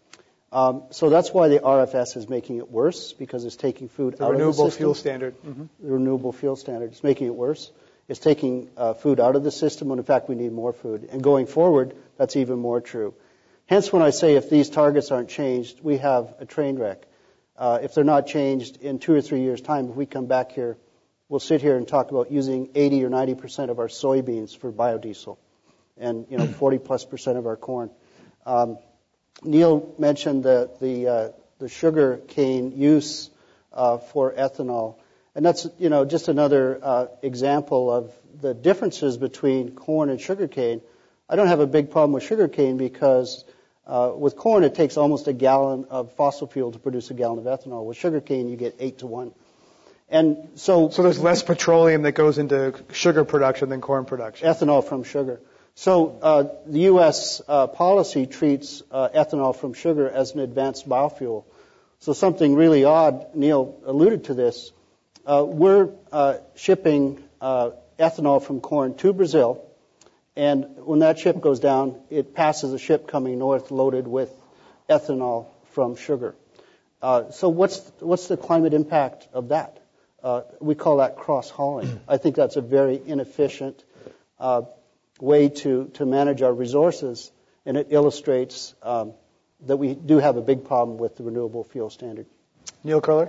Um, so that's why the R F S is making it worse, because it's taking food the out of the system. Renewable Fuel Standard. Mm-hmm. The Renewable Fuel Standard. It's making it worse. It's taking uh, food out of the system when, in fact, we need more food. And going forward, that's even more true. Hence, when I say if these targets aren't changed, we have a train wreck. Uh, if they're not changed in two or three years' time, if we come back here, we'll sit here and talk about using eighty or ninety percent of our soybeans for biodiesel, and you know forty plus percent of our corn. Um, Neil mentioned the the, uh, the sugar cane use uh, for ethanol, and that's you know just another uh, example of the differences between corn and sugar cane. I don't have a big problem with sugar cane because uh, with corn it takes almost a gallon of fossil fuel to produce a gallon of ethanol. With sugar cane you get eight to one. And so, so there's less petroleum that goes into sugar production than corn production. Ethanol from sugar. So uh, the U S uh, policy treats uh, ethanol from sugar as an advanced biofuel. So something really odd, Neil alluded to this, uh, we're uh, shipping uh, ethanol from corn to Brazil, and when that ship goes down, it passes a ship coming north loaded with ethanol from sugar. Uh, so what's what's the climate impact of that? Uh, we call that cross-hauling. I think that's a very inefficient uh, way to, to manage our resources, and it illustrates um, that we do have a big problem with the Renewable Fuel Standard. Neil Curler?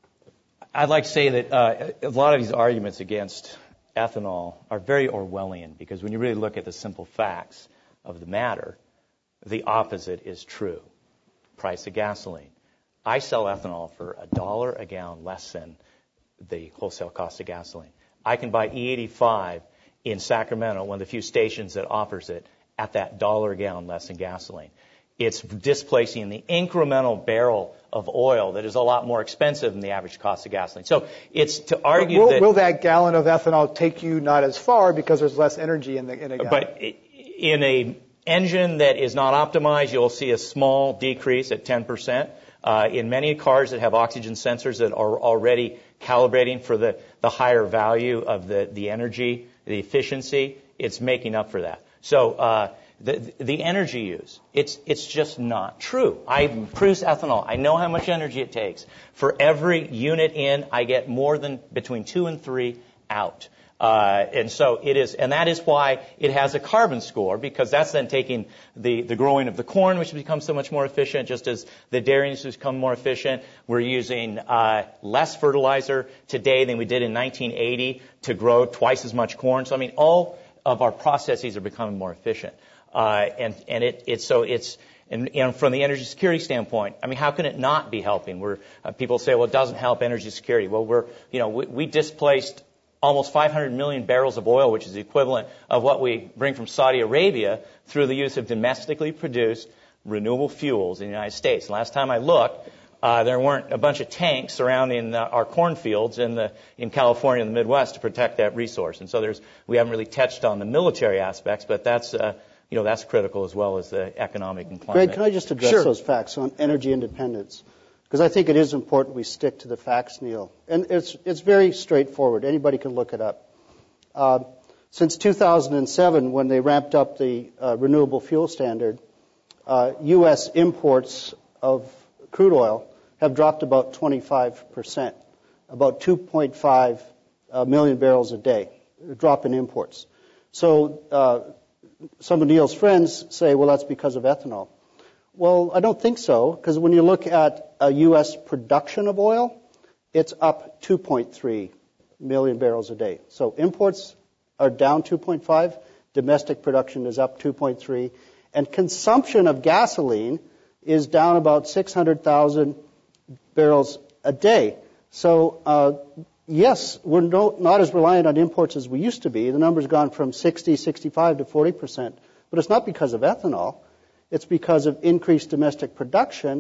I'd like to say that uh, a lot of these arguments against ethanol are very Orwellian, because when you really look at the simple facts of the matter, the opposite is true. Price of gasoline. I sell ethanol for a dollar a gallon less than the wholesale cost of gasoline. I can buy E eighty-five in Sacramento, one of the few stations that offers it, at that dollar a gallon less than gasoline. It's displacing the incremental barrel of oil that is a lot more expensive than the average cost of gasoline. So it's to argue will, that... Will that gallon of ethanol take you not as far because there's less energy in, the, in a gallon? But in a engine that is not optimized, you'll see a small decrease at ten percent. Uh, in many cars that have oxygen sensors that are already calibrating for the, the higher value of the, the energy, the efficiency, it's making up for that. So uh, the, the energy use, it's, it's just not true. I produce ethanol. I know how much energy it takes. For every unit in, I get more than between two and three out. Uh, and so it is, and that is why it has a carbon score, because that's then taking the, the growing of the corn, which becomes so much more efficient, just as the dairy industry has become more efficient. We're using uh, less fertilizer today than we did in nineteen eighty to grow twice as much corn. So I mean, all of our processes are becoming more efficient, uh, and and it it's so it's. And, and from the energy security standpoint, I mean, how can it not be helping? We're uh, people say, well, it doesn't help energy security. Well, we're you know we, we displaced almost five hundred million barrels of oil, which is the equivalent of what we bring from Saudi Arabia, through the use of domestically produced renewable fuels in the United States. And last time I looked, uh, there weren't a bunch of tanks surrounding uh, our cornfields in the in California and the Midwest to protect that resource. And so there's we haven't really touched on the military aspects, but that's uh, you know that's critical as well as the economic and climate. Greg, can I just address Sure. those facts on energy independence? Because I think it is important we stick to the facts, Neil. And it's it's very straightforward. Anybody can look it up. Uh, since two thousand seven, when they ramped up the uh, renewable fuel standard, uh, U S imports of crude oil have dropped about twenty-five percent, about two point five uh, million barrels a day, a drop in imports. So uh, some of Neil's friends say, well, that's because of ethanol. Well, I don't think so, because when you look at a U S production of oil, it's up two point three million barrels a day. So imports are down two point five, domestic production is up two point three, and consumption of gasoline is down about six hundred thousand barrels a day. So, uh, yes, we're no, not as reliant on imports as we used to be. The number's gone from sixty, sixty-five to forty percent, but it's not because of ethanol. It's because of increased domestic production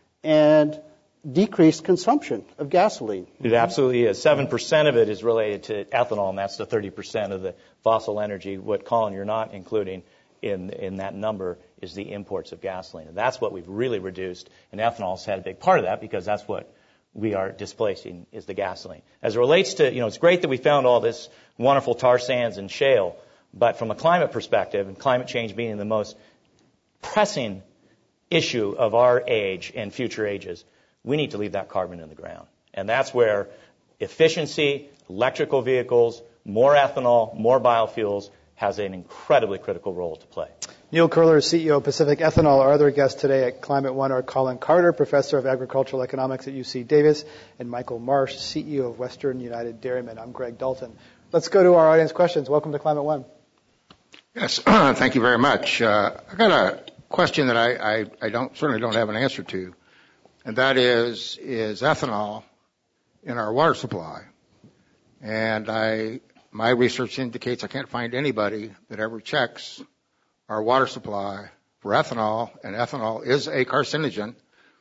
and decreased consumption of gasoline. It absolutely is. seven percent of it is related to ethanol, and that's the thirty percent of the fossil energy. What, Colin, you're not including in in that number is the imports of gasoline. And that's what we've really reduced. And ethanol's had a big part of that because that's what we are displacing is the gasoline. As it relates to, you know, it's great that we found all this wonderful tar sands and shale, but from a climate perspective, and climate change being the most pressing issue of our age and future ages, we need to leave that carbon in the ground. And that's where efficiency, electrical vehicles, more ethanol, more biofuels has an incredibly critical role to play. Neil Curler, C E O of Pacific Ethanol. Our other guests today at Climate One are Colin Carter, Professor of Agricultural Economics at U C Davis, and Michael Marsh, C E O of Western United Dairymen. I'm Greg Dalton. Let's go to our audience questions. Welcome to Climate One. Yes, thank you very much. Uh, I got a question that I, I, I don't certainly don't have an answer to, and that is, is ethanol in our water supply? And I, my research indicates I can't find anybody that ever checks our water supply for ethanol, and ethanol is a carcinogen,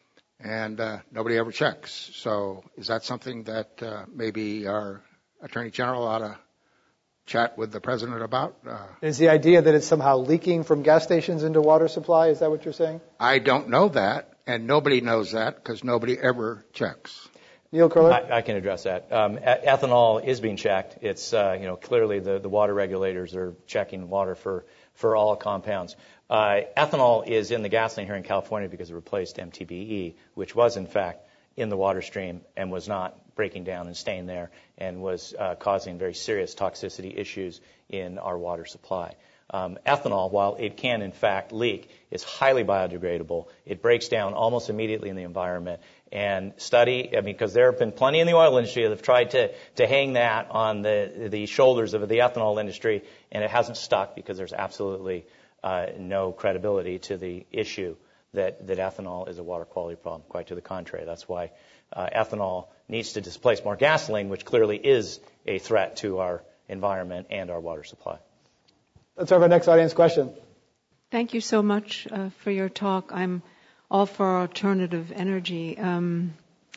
and uh, nobody ever checks. So is that something that uh, maybe our Attorney General ought to chat with the President about? Uh, is the idea that it's somehow leaking from gas stations into water supply? Is that what you're saying? I don't know that, and nobody knows that because nobody ever checks. Neil Curler? I, I can address that. Um, e- ethanol is being checked. It's, uh, you know, clearly the, the water regulators are checking water for, for all compounds. Uh, ethanol is in the gasoline here in California because it replaced M T B E, which was, in fact, in the water stream and was not breaking down and staying there and was uh, causing very serious toxicity issues in our water supply. Um, ethanol, while it can, in fact, leak, is highly biodegradable. It breaks down almost immediately in the environment. And study, I mean, because there have been plenty in the oil industry that have tried to, to hang that on the, the shoulders of the ethanol industry, and it hasn't stuck because there's absolutely uh, no credibility to the issue that, that ethanol is a water quality problem. Quite to the contrary. That's why uh, ethanol needs to displace more gasoline, which clearly is a threat to our environment and our water supply. Let's have our next audience question. Thank you so much uh, for your talk. I'm all for alternative energy. Um,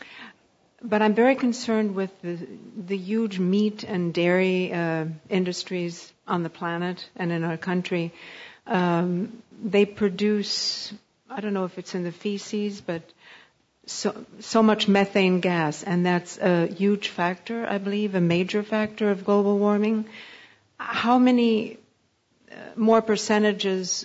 but I'm very concerned with the, the huge meat and dairy uh, industries on the planet and in our country. Um, they produce, I don't know if it's in the feces, but so, so much methane gas, and that's a huge factor, I believe, a major factor of global warming. How many uh, more percentages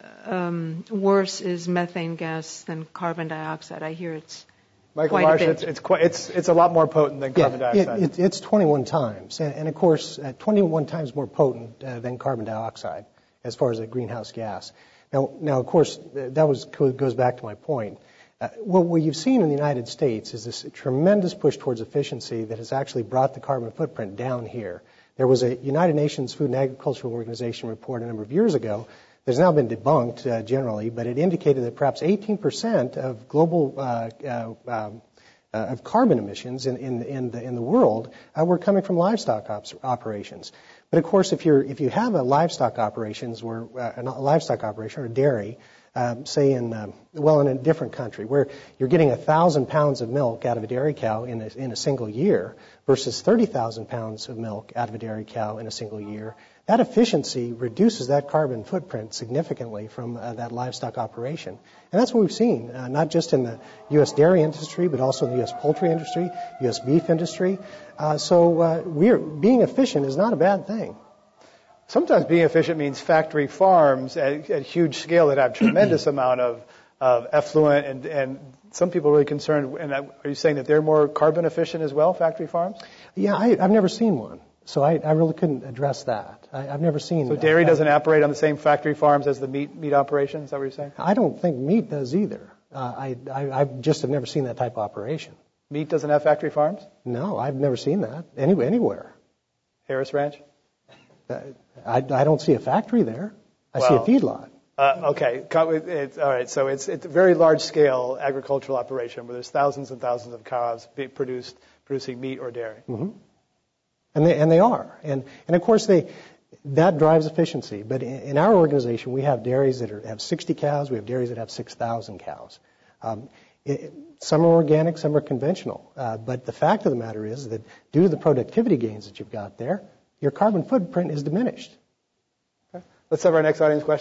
Um, worse is methane gas than carbon dioxide? I hear it's Michael quite Marsh, a bit. it's it's, quite, it's it's a lot more potent than carbon yeah, dioxide. It, it, it's twenty-one times, and, and of course, uh, twenty-one times more potent uh, than carbon dioxide as far as a greenhouse gas. Now, now of course, that was goes back to my point. Uh, what, what you've seen in the United States is this tremendous push towards efficiency that has actually brought the carbon footprint down here. There was a United Nations Food and Agricultural Organization report a number of years ago that's now been debunked uh, generally, but it indicated that perhaps eighteen percent of global uh, uh, um, uh, of carbon emissions in, in, in, the, in the world uh, were coming from livestock ops, operations. But of course, if you're if you have a livestock operations where uh, a livestock operation or a dairy, um, say in um, well in a different country where you're getting a thousand pounds of milk out of a dairy cow in a, in a single year versus thirty thousand pounds of milk out of a dairy cow in a single year. That efficiency reduces that carbon footprint significantly from uh, that livestock operation. And that's what we've seen, uh, not just in the U S dairy industry, but also in the U S poultry industry, U S beef industry. Uh, so uh, we're, being efficient is not a bad thing. Sometimes being efficient means factory farms at, at huge scale that have tremendous amount of, of effluent, and, and some people are really concerned. And are you saying that they're more carbon efficient as well, factory farms? Yeah, I, I've never seen one. So I, I really couldn't address that. I, I've never seen. So dairy uh, doesn't operate on the same factory farms as the meat meat operation. Is that what you're saying? I don't think meat does either. Uh, I, I I just have never seen that type of operation. Meat doesn't have factory farms? No, I've never seen that any, anywhere. Harris Ranch? Uh, I I don't see a factory there. I well, see a feedlot. Uh, okay, it's, all right. So it's it's a very large scale agricultural operation where there's thousands and thousands of cows being produced producing meat or dairy. Mm-hmm. And they, and they are. And, and of course, they, that drives efficiency. But in, in our organization, we have dairies that are, have sixty cows. We have dairies that have six thousand cows. Um, it, some are organic, some are conventional. Uh, but the fact of the matter is that due to the productivity gains that you've got there, your carbon footprint is diminished. Okay. Let's have our next audience question.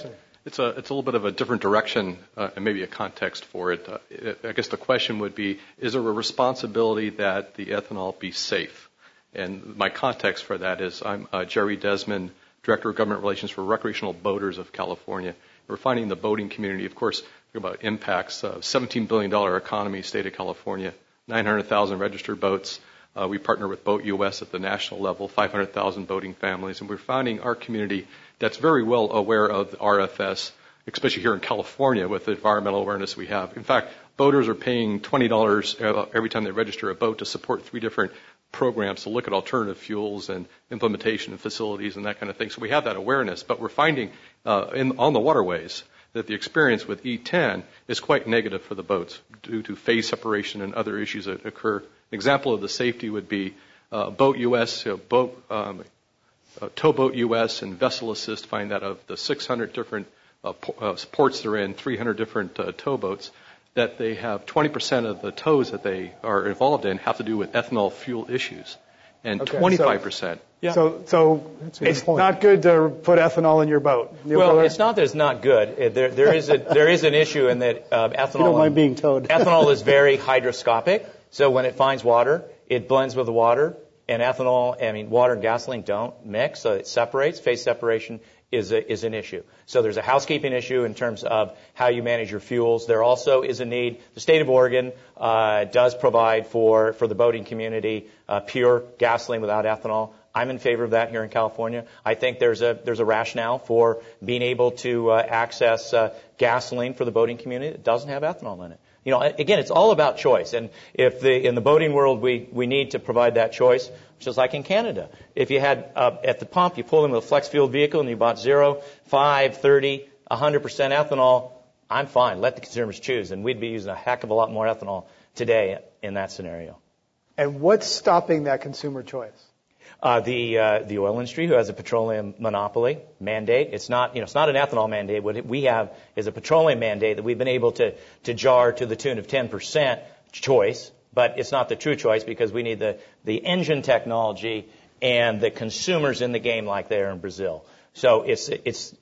It's a it's a little bit of a different direction uh, and maybe a context for it. Uh, I guess the question would be: is there a responsibility that the ethanol be safe? And my context for that is I'm uh, Jerry Desmond, Director of Government Relations for Recreational Boaters of California. We're finding the boating community, of course, about impacts of seventeen billion dollars economy, state of California, nine hundred thousand registered boats. Uh, we partner with Boat U S at the national level, five hundred thousand boating families, and we're finding our community that's very well aware of the R F S, especially here in California with the environmental awareness we have. In fact, boaters are paying twenty dollars every time they register a boat to support three different programs to look at alternative fuels and implementation and facilities and that kind of thing. So we have that awareness, but we're finding uh, in, on the waterways that the experience with E ten is quite negative for the boats due to phase separation and other issues that occur. An example of the safety would be uh, Boat U S, you know, boat, um, uh, Towboat U S and Vessel Assist find that of the six hundred different uh, po- uh, ports they're in, three hundred different uh, towboats, that they have twenty percent of the tows that they are involved in have to do with ethanol fuel issues, and okay, twenty-five percent. So, yeah. so, so it's point. not good to put ethanol in your boat. Neil well, Miller? It's not that it's not good. There, there is a there is an issue in that uh, ethanol. You don't mind being towed. Ethanol is very hydroscopic, so when it finds water, it blends with the water. And ethanol, I mean, water and gasoline don't mix, so it separates. Phase separation is a, is an issue. So there's a housekeeping issue in terms of how you manage your fuels. There also is a need. The state of Oregon uh, does provide for, for the boating community uh, pure gasoline without ethanol. I'm in favor of that here in California. I think there's a there's a rationale for being able to uh, access uh, gasoline for the boating community that doesn't have ethanol in it. You know, again, it's all about choice. And if the, in the boating world, we, we need to provide that choice, just like in Canada. If you had, uh, at the pump, you pull in with a flex fuel vehicle and you bought zero, five, thirty, one hundred percent ethanol, I'm fine. Let the consumers choose. And we'd be using a heck of a lot more ethanol today in that scenario. And what's stopping that consumer choice? Uh, the uh, the oil industry, who has a petroleum monopoly mandate. It's not, you know, it's not an ethanol mandate. What we have is a petroleum mandate that we've been able to to jar to the tune of ten percent choice, but it's not the true choice because we need the the engine technology and the consumers in the game like they are in Brazil. So it's it's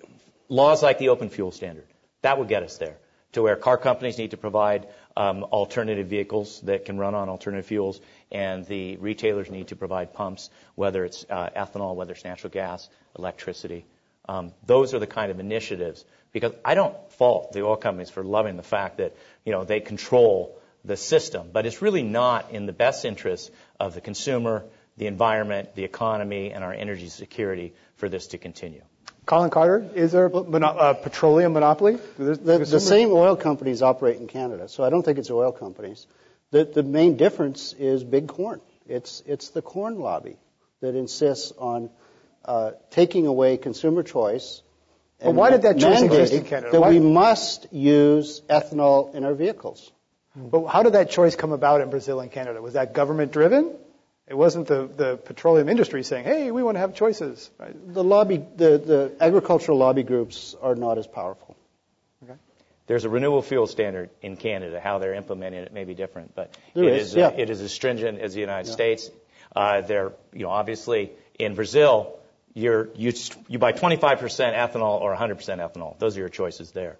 laws like the open fuel standard that would get us there, to where car companies need to provide um, alternative vehicles that can run on alternative fuels, and the retailers need to provide pumps, whether it's uh, ethanol, whether it's natural gas, electricity. Um, those are the kind of initiatives, because I don't fault the oil companies for loving the fact that, you know, they control the system, but it's really not in the best interest of the consumer, the environment, the economy, and our energy security for this to continue. Colin Carter, is there a mono- uh, petroleum monopoly? The, the same oil companies operate in Canada, so I don't think it's oil companies. The, the main difference is big corn. It's it's the corn lobby that insists on uh, taking away consumer choice. And well, why did that choice exist in Canada? That why? we must use ethanol in our vehicles. But how did that choice come about in Brazil and Canada? Was that government driven? It wasn't the, the petroleum industry saying, hey, we want to have choices. Right? The lobby, the, the agricultural lobby groups are not as powerful. Okay. There's a renewable fuel standard in Canada. How they're implementing it may be different, but there it is, is yeah. uh, it is as stringent as the United yeah. States. Uh, they're, you know, obviously in Brazil, you're, you you buy twenty-five percent ethanol or one hundred percent ethanol. Those are your choices there.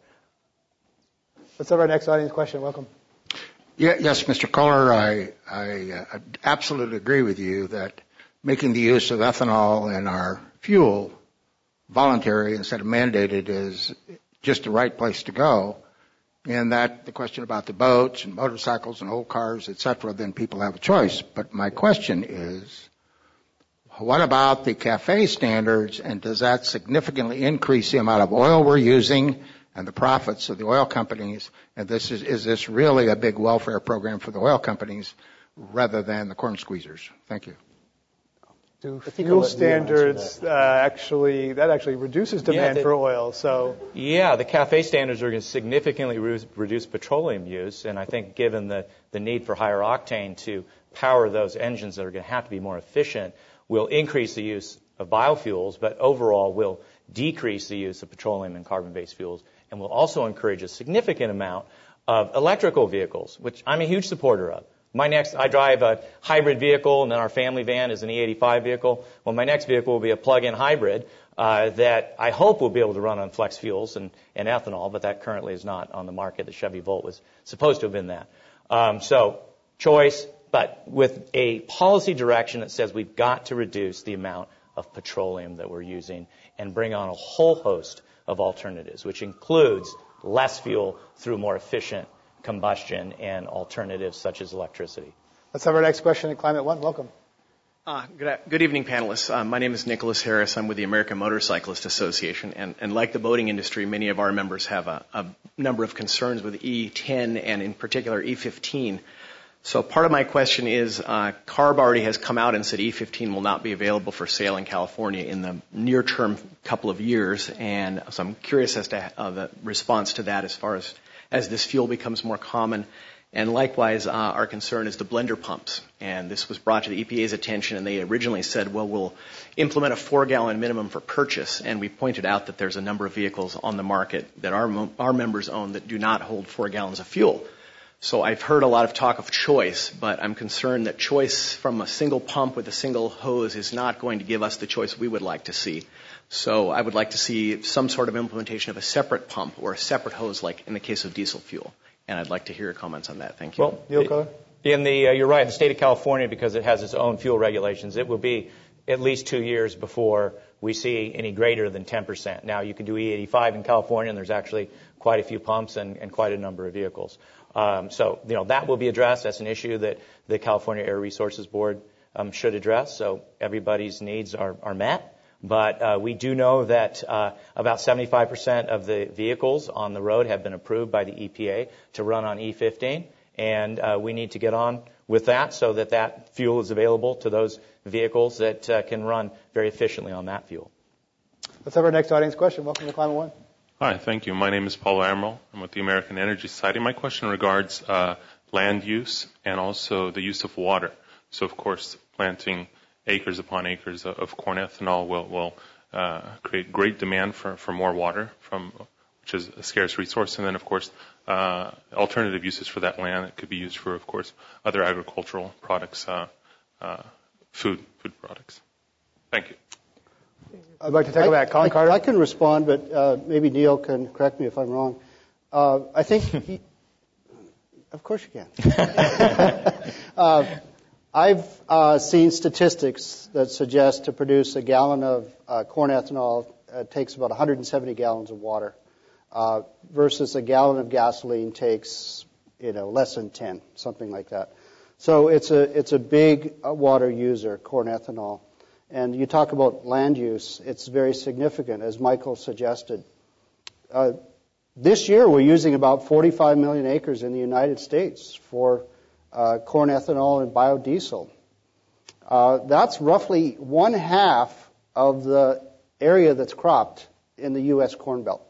Let's have our next audience question. Welcome. Yeah, yes, Mister Kohler, I, I uh, absolutely agree with you that making the use of ethanol in our fuel voluntary instead of mandated is just the right place to go. And that the question about the boats and motorcycles and old cars, et cetera, then people have a choice. But my question is, what about the CAFE standards, and does that significantly increase the amount of oil we're using and the profits of the oil companies? And this is, is this really a big welfare program for the oil companies rather than the corn squeezers? Thank you. Do fuel standards uh, actually, that actually reduces demand yeah, the, for oil, so. Yeah, the CAFE standards are going to significantly re- reduce petroleum use, and I think given the, the need for higher octane to power those engines that are going to have to be more efficient, will increase the use of biofuels, but overall will decrease the use of petroleum and carbon-based fuels, and will also encourage a significant amount of electrical vehicles, which I'm a huge supporter of. My next, I drive a hybrid vehicle, and then our family van is an E eighty-five vehicle. Well, my next vehicle will be a plug-in hybrid. uh, that I hope will be able to run on flex fuels and, and ethanol, but that currently is not on the market. The Chevy Volt was supposed to have been that. Um, so choice, but with a policy direction that says we've got to reduce the amount of petroleum that we're using and bring on a whole host of alternatives, which includes less fuel through more efficient combustion and alternatives such as electricity. Let's have our next question at Climate One. Welcome. Uh, good, good evening, panelists. Uh, my name is Nicholas Harris. I'm with the American Motorcyclist Association, and, and like the boating industry, many of our members have a, a number of concerns with E ten and in particular E fifteen. So part of my question is, uh, CARB already has come out and said E fifteen will not be available for sale in California in the near term couple of years, and so I'm curious as to uh, the response to that as far as as this fuel becomes more common. And likewise, uh, our concern is the blender pumps. And this was brought to the E P A's attention, and they originally said, well, we'll implement a four-gallon minimum for purchase. And we pointed out that there's a number of vehicles on the market that our, our members own that do not hold four gallons of fuel. So I've heard a lot of talk of choice, but I'm concerned that choice from a single pump with a single hose is not going to give us the choice we would like to see. So I would like to see some sort of implementation of a separate pump or a separate hose like in the case of diesel fuel. And I'd like to hear your comments on that. Thank you. Well, Neil Kohler? In the, uh, you're right, the state of California, because it has its own fuel regulations, it will be at least two years before we see any greater than ten percent. Now, you can do E eighty-five in California, and there's actually quite a few pumps and, and quite a number of vehicles. Um, so, you know, that will be addressed. That's an issue that the California Air Resources Board um, should address, so everybody's needs are, are met. But uh, we do know that uh, about seventy-five percent of the vehicles on the road have been approved by the E P A to run on E fifteen, and uh, we need to get on with that so that that fuel is available to those vehicles that uh, can run very efficiently on that fuel. Let's have our next audience question. Welcome to Climate One. Hi, thank you. My name is Paulo Amaral. I'm with the American Energy Society. My question regards uh, land use and also the use of water. So, of course, planting acres upon acres of corn ethanol will, will uh, create great demand for, for more water, from which is a scarce resource. And then, of course, uh, alternative uses for that land that could be used for, of course, other agricultural products, uh, uh, food food products. Thank you. I'd like to take it back. Colin Carter? I, I can respond, but uh, maybe Neil can correct me if I'm wrong. Uh, I think, he, of course you can. uh, I've uh, seen statistics that suggest to produce a gallon of uh, corn ethanol uh, takes about one hundred seventy gallons of water, uh, versus a gallon of gasoline takes, you know, less than ten, something like that. So it's a it's a big uh, water user, corn ethanol. And you talk about land use; it's very significant, as Michael suggested. Uh, this year, we're using about forty-five million acres in the United States for Uh, corn ethanol and biodiesel. Uh, that's roughly one half of the area that's cropped in the U S Corn Belt.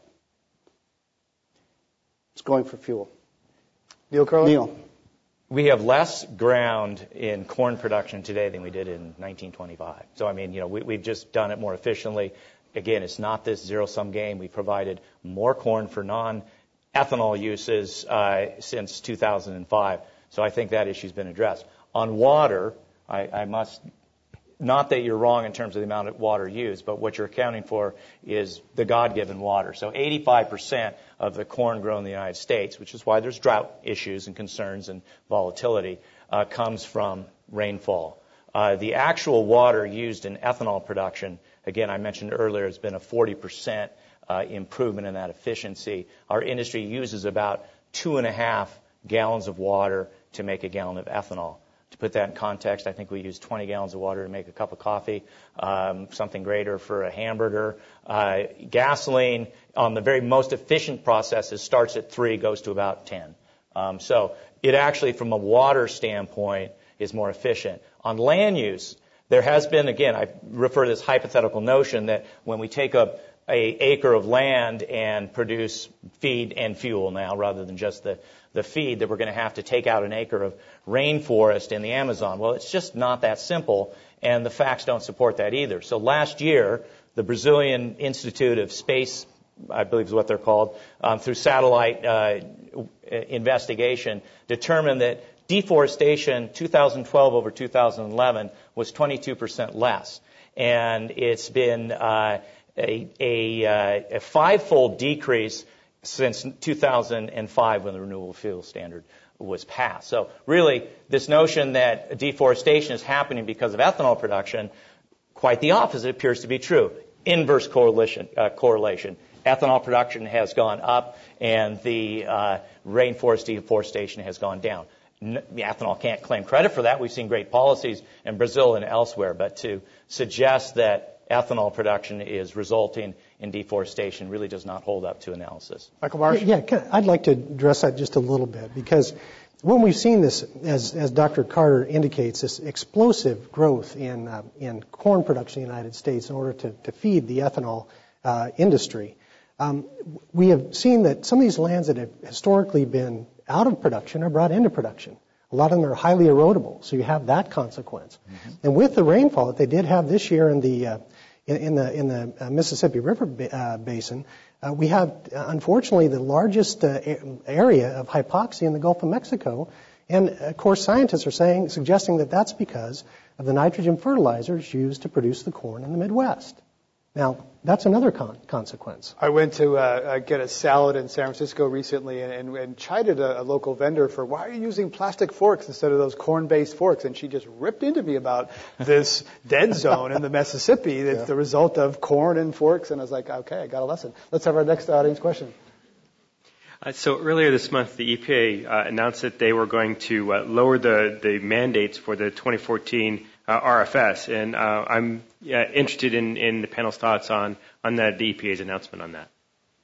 It's going for fuel. Neil Kohler? Neil. We have less ground in corn production today than we did in nineteen twenty-five. So, I mean, you know, we, we've just done it more efficiently. Again, it's not this zero-sum game. We provided more corn for non-ethanol uses uh, since two thousand five. So I think that issue's been addressed. On water, I, I must, not that you're wrong in terms of the amount of water used, but what you're accounting for is the God-given water. So eighty-five percent of the corn grown in the United States, which is why there's drought issues and concerns and volatility, uh, comes from rainfall. Uh, the actual water used in ethanol production, again, I mentioned earlier, has been a forty percent uh, improvement in that efficiency. Our industry uses about two and a half gallons of water to make a gallon of ethanol. To put that in context, I think we use twenty gallons of water to make a cup of coffee, um, something greater for a hamburger. Uh, gasoline, on the very most efficient processes, starts at three, goes to about ten. Um, so it actually, from a water standpoint, is more efficient. On land use, there has been, again, I refer to this hypothetical notion that when we take a a acre of land and produce feed and fuel now rather than just the, the feed, that we're going to have to take out an acre of rainforest in the Amazon. Well, it's just not that simple, and the facts don't support that either. So last year, the Brazilian Institute of Space, I believe is what they're called, um, through satellite uh, investigation, determined that deforestation two thousand twelve over two thousand eleven was twenty-two percent less. And it's been... Uh, a, a, uh, a five-fold decrease since two thousand five when the Renewable Fuel Standard was passed. So really, this notion that deforestation is happening because of ethanol production, quite the opposite appears to be true. Inverse correlation. Uh, correlation. Ethanol production has gone up, and the uh, rainforest deforestation has gone down. N- ethanol can't claim credit for that. We've seen great policies in Brazil and elsewhere, but to suggest that ethanol production is resulting in deforestation really does not hold up to analysis. Michael Marsh? Yeah, yeah, I'd like to address that just a little bit, because when we've seen this, as, as Doctor Carter indicates, this explosive growth in, uh, in corn production in the United States in order to, to feed the ethanol uh, industry, um, we have seen that some of these lands that have historically been out of production are brought into production. A lot of them are highly erodible, so you have that consequence. Mm-hmm. And with the rainfall that they did have this year in the uh, in, in the in the uh, Mississippi River ba- uh, basin, uh, we have uh, unfortunately the largest uh, area of hypoxia in the Gulf of Mexico, and of course scientists are saying suggesting that that's because of the nitrogen fertilizers used to produce the corn in the Midwest. Now, that's another con- consequence. I went to uh, get a salad in San Francisco recently and, and, and chided a, a local vendor for, why are you using plastic forks instead of those corn-based forks? And she just ripped into me about this dead zone in the Mississippi that's yeah. the result of corn and forks. And I was like, okay, I got a lesson. Let's have our next audience question. Uh, so earlier this month, the E P A uh, announced that they were going to uh, lower the, the mandates for the twenty fourteen uh, R F S, and uh, I'm uh, interested in, in the panel's thoughts on on that, the E P A's announcement on that.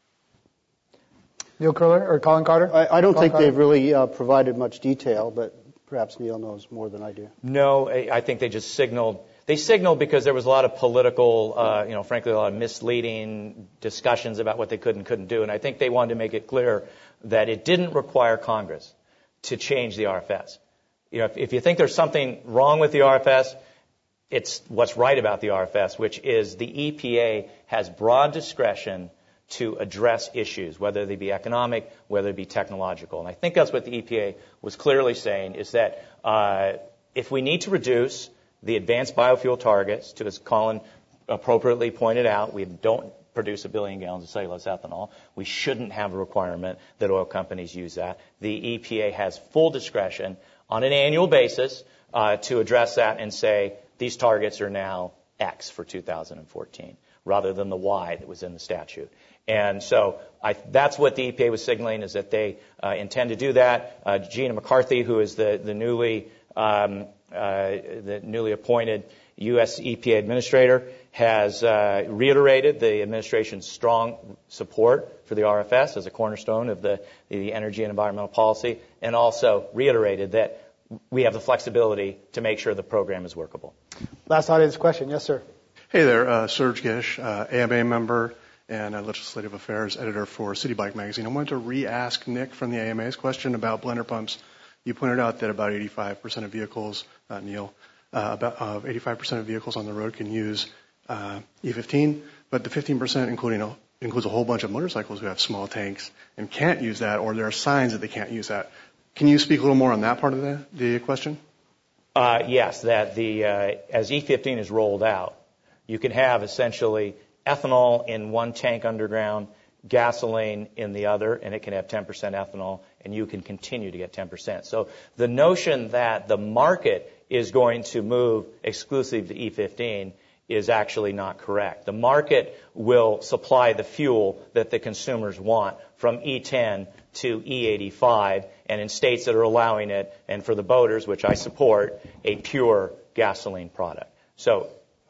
Neil Curler or Colin Carter? I, I don't Colin think Carter? they've really uh, provided much detail, but perhaps Neil knows more than I do. No, I, I think they just signaled. They signaled because there was a lot of political, uh, you know, frankly, a lot of misleading discussions about what they could and couldn't do. And I think they wanted to make it clear that it didn't require Congress to change the R F S. You know, if, if you think there's something wrong with the R F S, it's what's right about the R F S, which is the E P A has broad discretion to address issues, whether they be economic, whether they be technological. And I think that's what the E P A was clearly saying, is that uh, if we need to reduce the advanced biofuel targets, to, as Colin appropriately pointed out, we don't produce a billion gallons of cellulose ethanol. We shouldn't have a requirement that oil companies use that. The E P A has full discretion on an annual basis uh, to address that and say these targets are now X for two thousand fourteen, rather than the Y that was in the statute. And so I, that's what the E P A was signaling, is that they uh, intend to do that. Uh, Gina McCarthy, who is the, the newly um, uh, the newly appointed U S E P A administrator, has uh, reiterated the administration's strong support for the R F S as a cornerstone of the, the energy and environmental policy, and also reiterated that we have the flexibility to make sure the program is workable. Last audience question. Yes, sir. Hey there, uh, Serge Gish, uh, A M A member and a legislative affairs editor for City Bike Magazine. I wanted to re-ask Nick from the A M A's question about blender pumps. You pointed out that about eighty-five percent of vehicles, uh, Neil, uh, about uh, eighty-five percent of vehicles on the road can use uh, E fifteen, but the fifteen percent including a, includes a whole bunch of motorcycles who have small tanks and can't use that, or there are signs that they can't use that. Can you speak a little more on that part of the, the question? Uh, yes, that the uh, as E fifteen is rolled out, you can have essentially ethanol in one tank underground, gasoline in the other, and it can have ten percent ethanol, and you can continue to get ten percent. So the notion that the market is going to move exclusively to E fifteen is actually not correct. The market will supply the fuel that the consumers want from E ten to E eighty-five, and in states that are allowing it, and for the boaters, which I support, a pure gasoline product. So,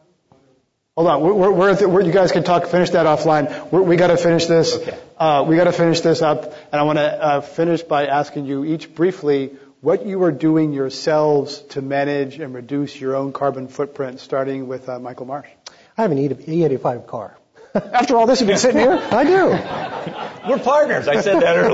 hold on, we're, we're at the, we're, you guys can talk. Finish that offline. We're, we got to finish this. Okay. Uh, we got to finish this up, and I want to uh, finish by asking you each briefly what you are doing yourselves to manage and reduce your own carbon footprint. Starting with uh, Michael Marsh. I have an E eighty-five car. After all this, you've been sitting here? I do. We're partners. I said that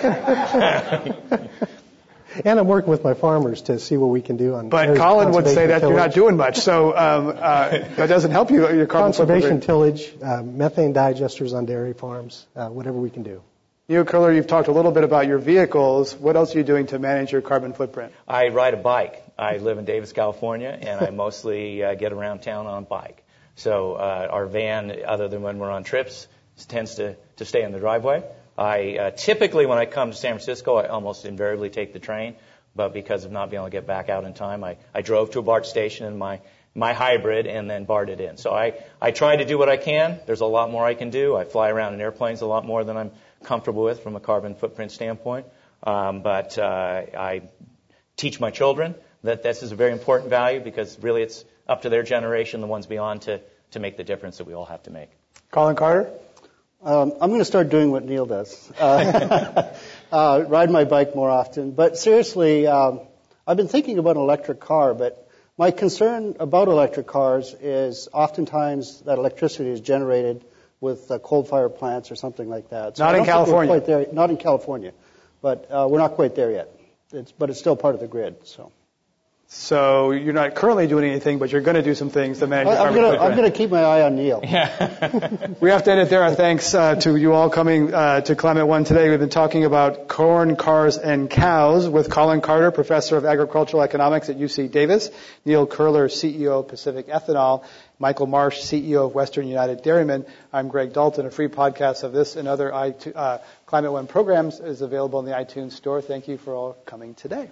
earlier. And I'm working with my farmers to see what we can do on. But Colin would say that tillage. You're not doing much, so um, uh, that doesn't help you. Your carbon conservation footprint. tillage, uh, methane digesters on dairy farms, uh, whatever we can do. Neil Curler, you've talked a little bit about your vehicles. What else are you doing to manage your carbon footprint? I ride a bike. I live in Davis, California, and I mostly uh, get around town on bike. So uh, our van, other than when we're on trips, tends to, to stay in the driveway. I uh, typically, when I come to San Francisco, I almost invariably take the train. But because of not being able to get back out in time, I, I drove to a BART station in my, my hybrid and then BARTed in. So I, I try to do what I can. There's a lot more I can do. I fly around in airplanes a lot more than I'm comfortable with from a carbon footprint standpoint. Um, but uh, I teach my children that this is a very important value because really it's up to their generation, the ones beyond, to, to make the difference that we all have to make. Colin Carter? Um, I'm going to start doing what Neil does, uh, uh, ride my bike more often. But seriously, um, I've been thinking about an electric car, but my concern about electric cars is oftentimes that electricity is generated with uh, coal-fired plants or something like that. So not in California. Quite there, not in California, but uh, we're not quite there yet. It's, but it's still part of the grid. So. So you're not currently doing anything, but you're going to do some things to manage. I'm going to I'm going to keep my eye on Neil. Yeah. We have to end it there. Our thanks uh, to you all coming uh, to Climate One today. We've been talking about corn, cars, and cows with Colin Carter, professor of agricultural economics at U C Davis, Neil Curler, C E O of Pacific Ethanol, Michael Marsh, C E O of Western United Dairymen. I'm Greg Dalton. A free podcast of this and other uh, Climate One programs is available in the iTunes store. Thank you for all coming today.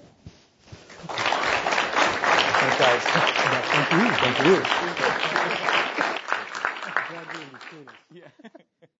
Thanks, guys. Thank you. Thank you.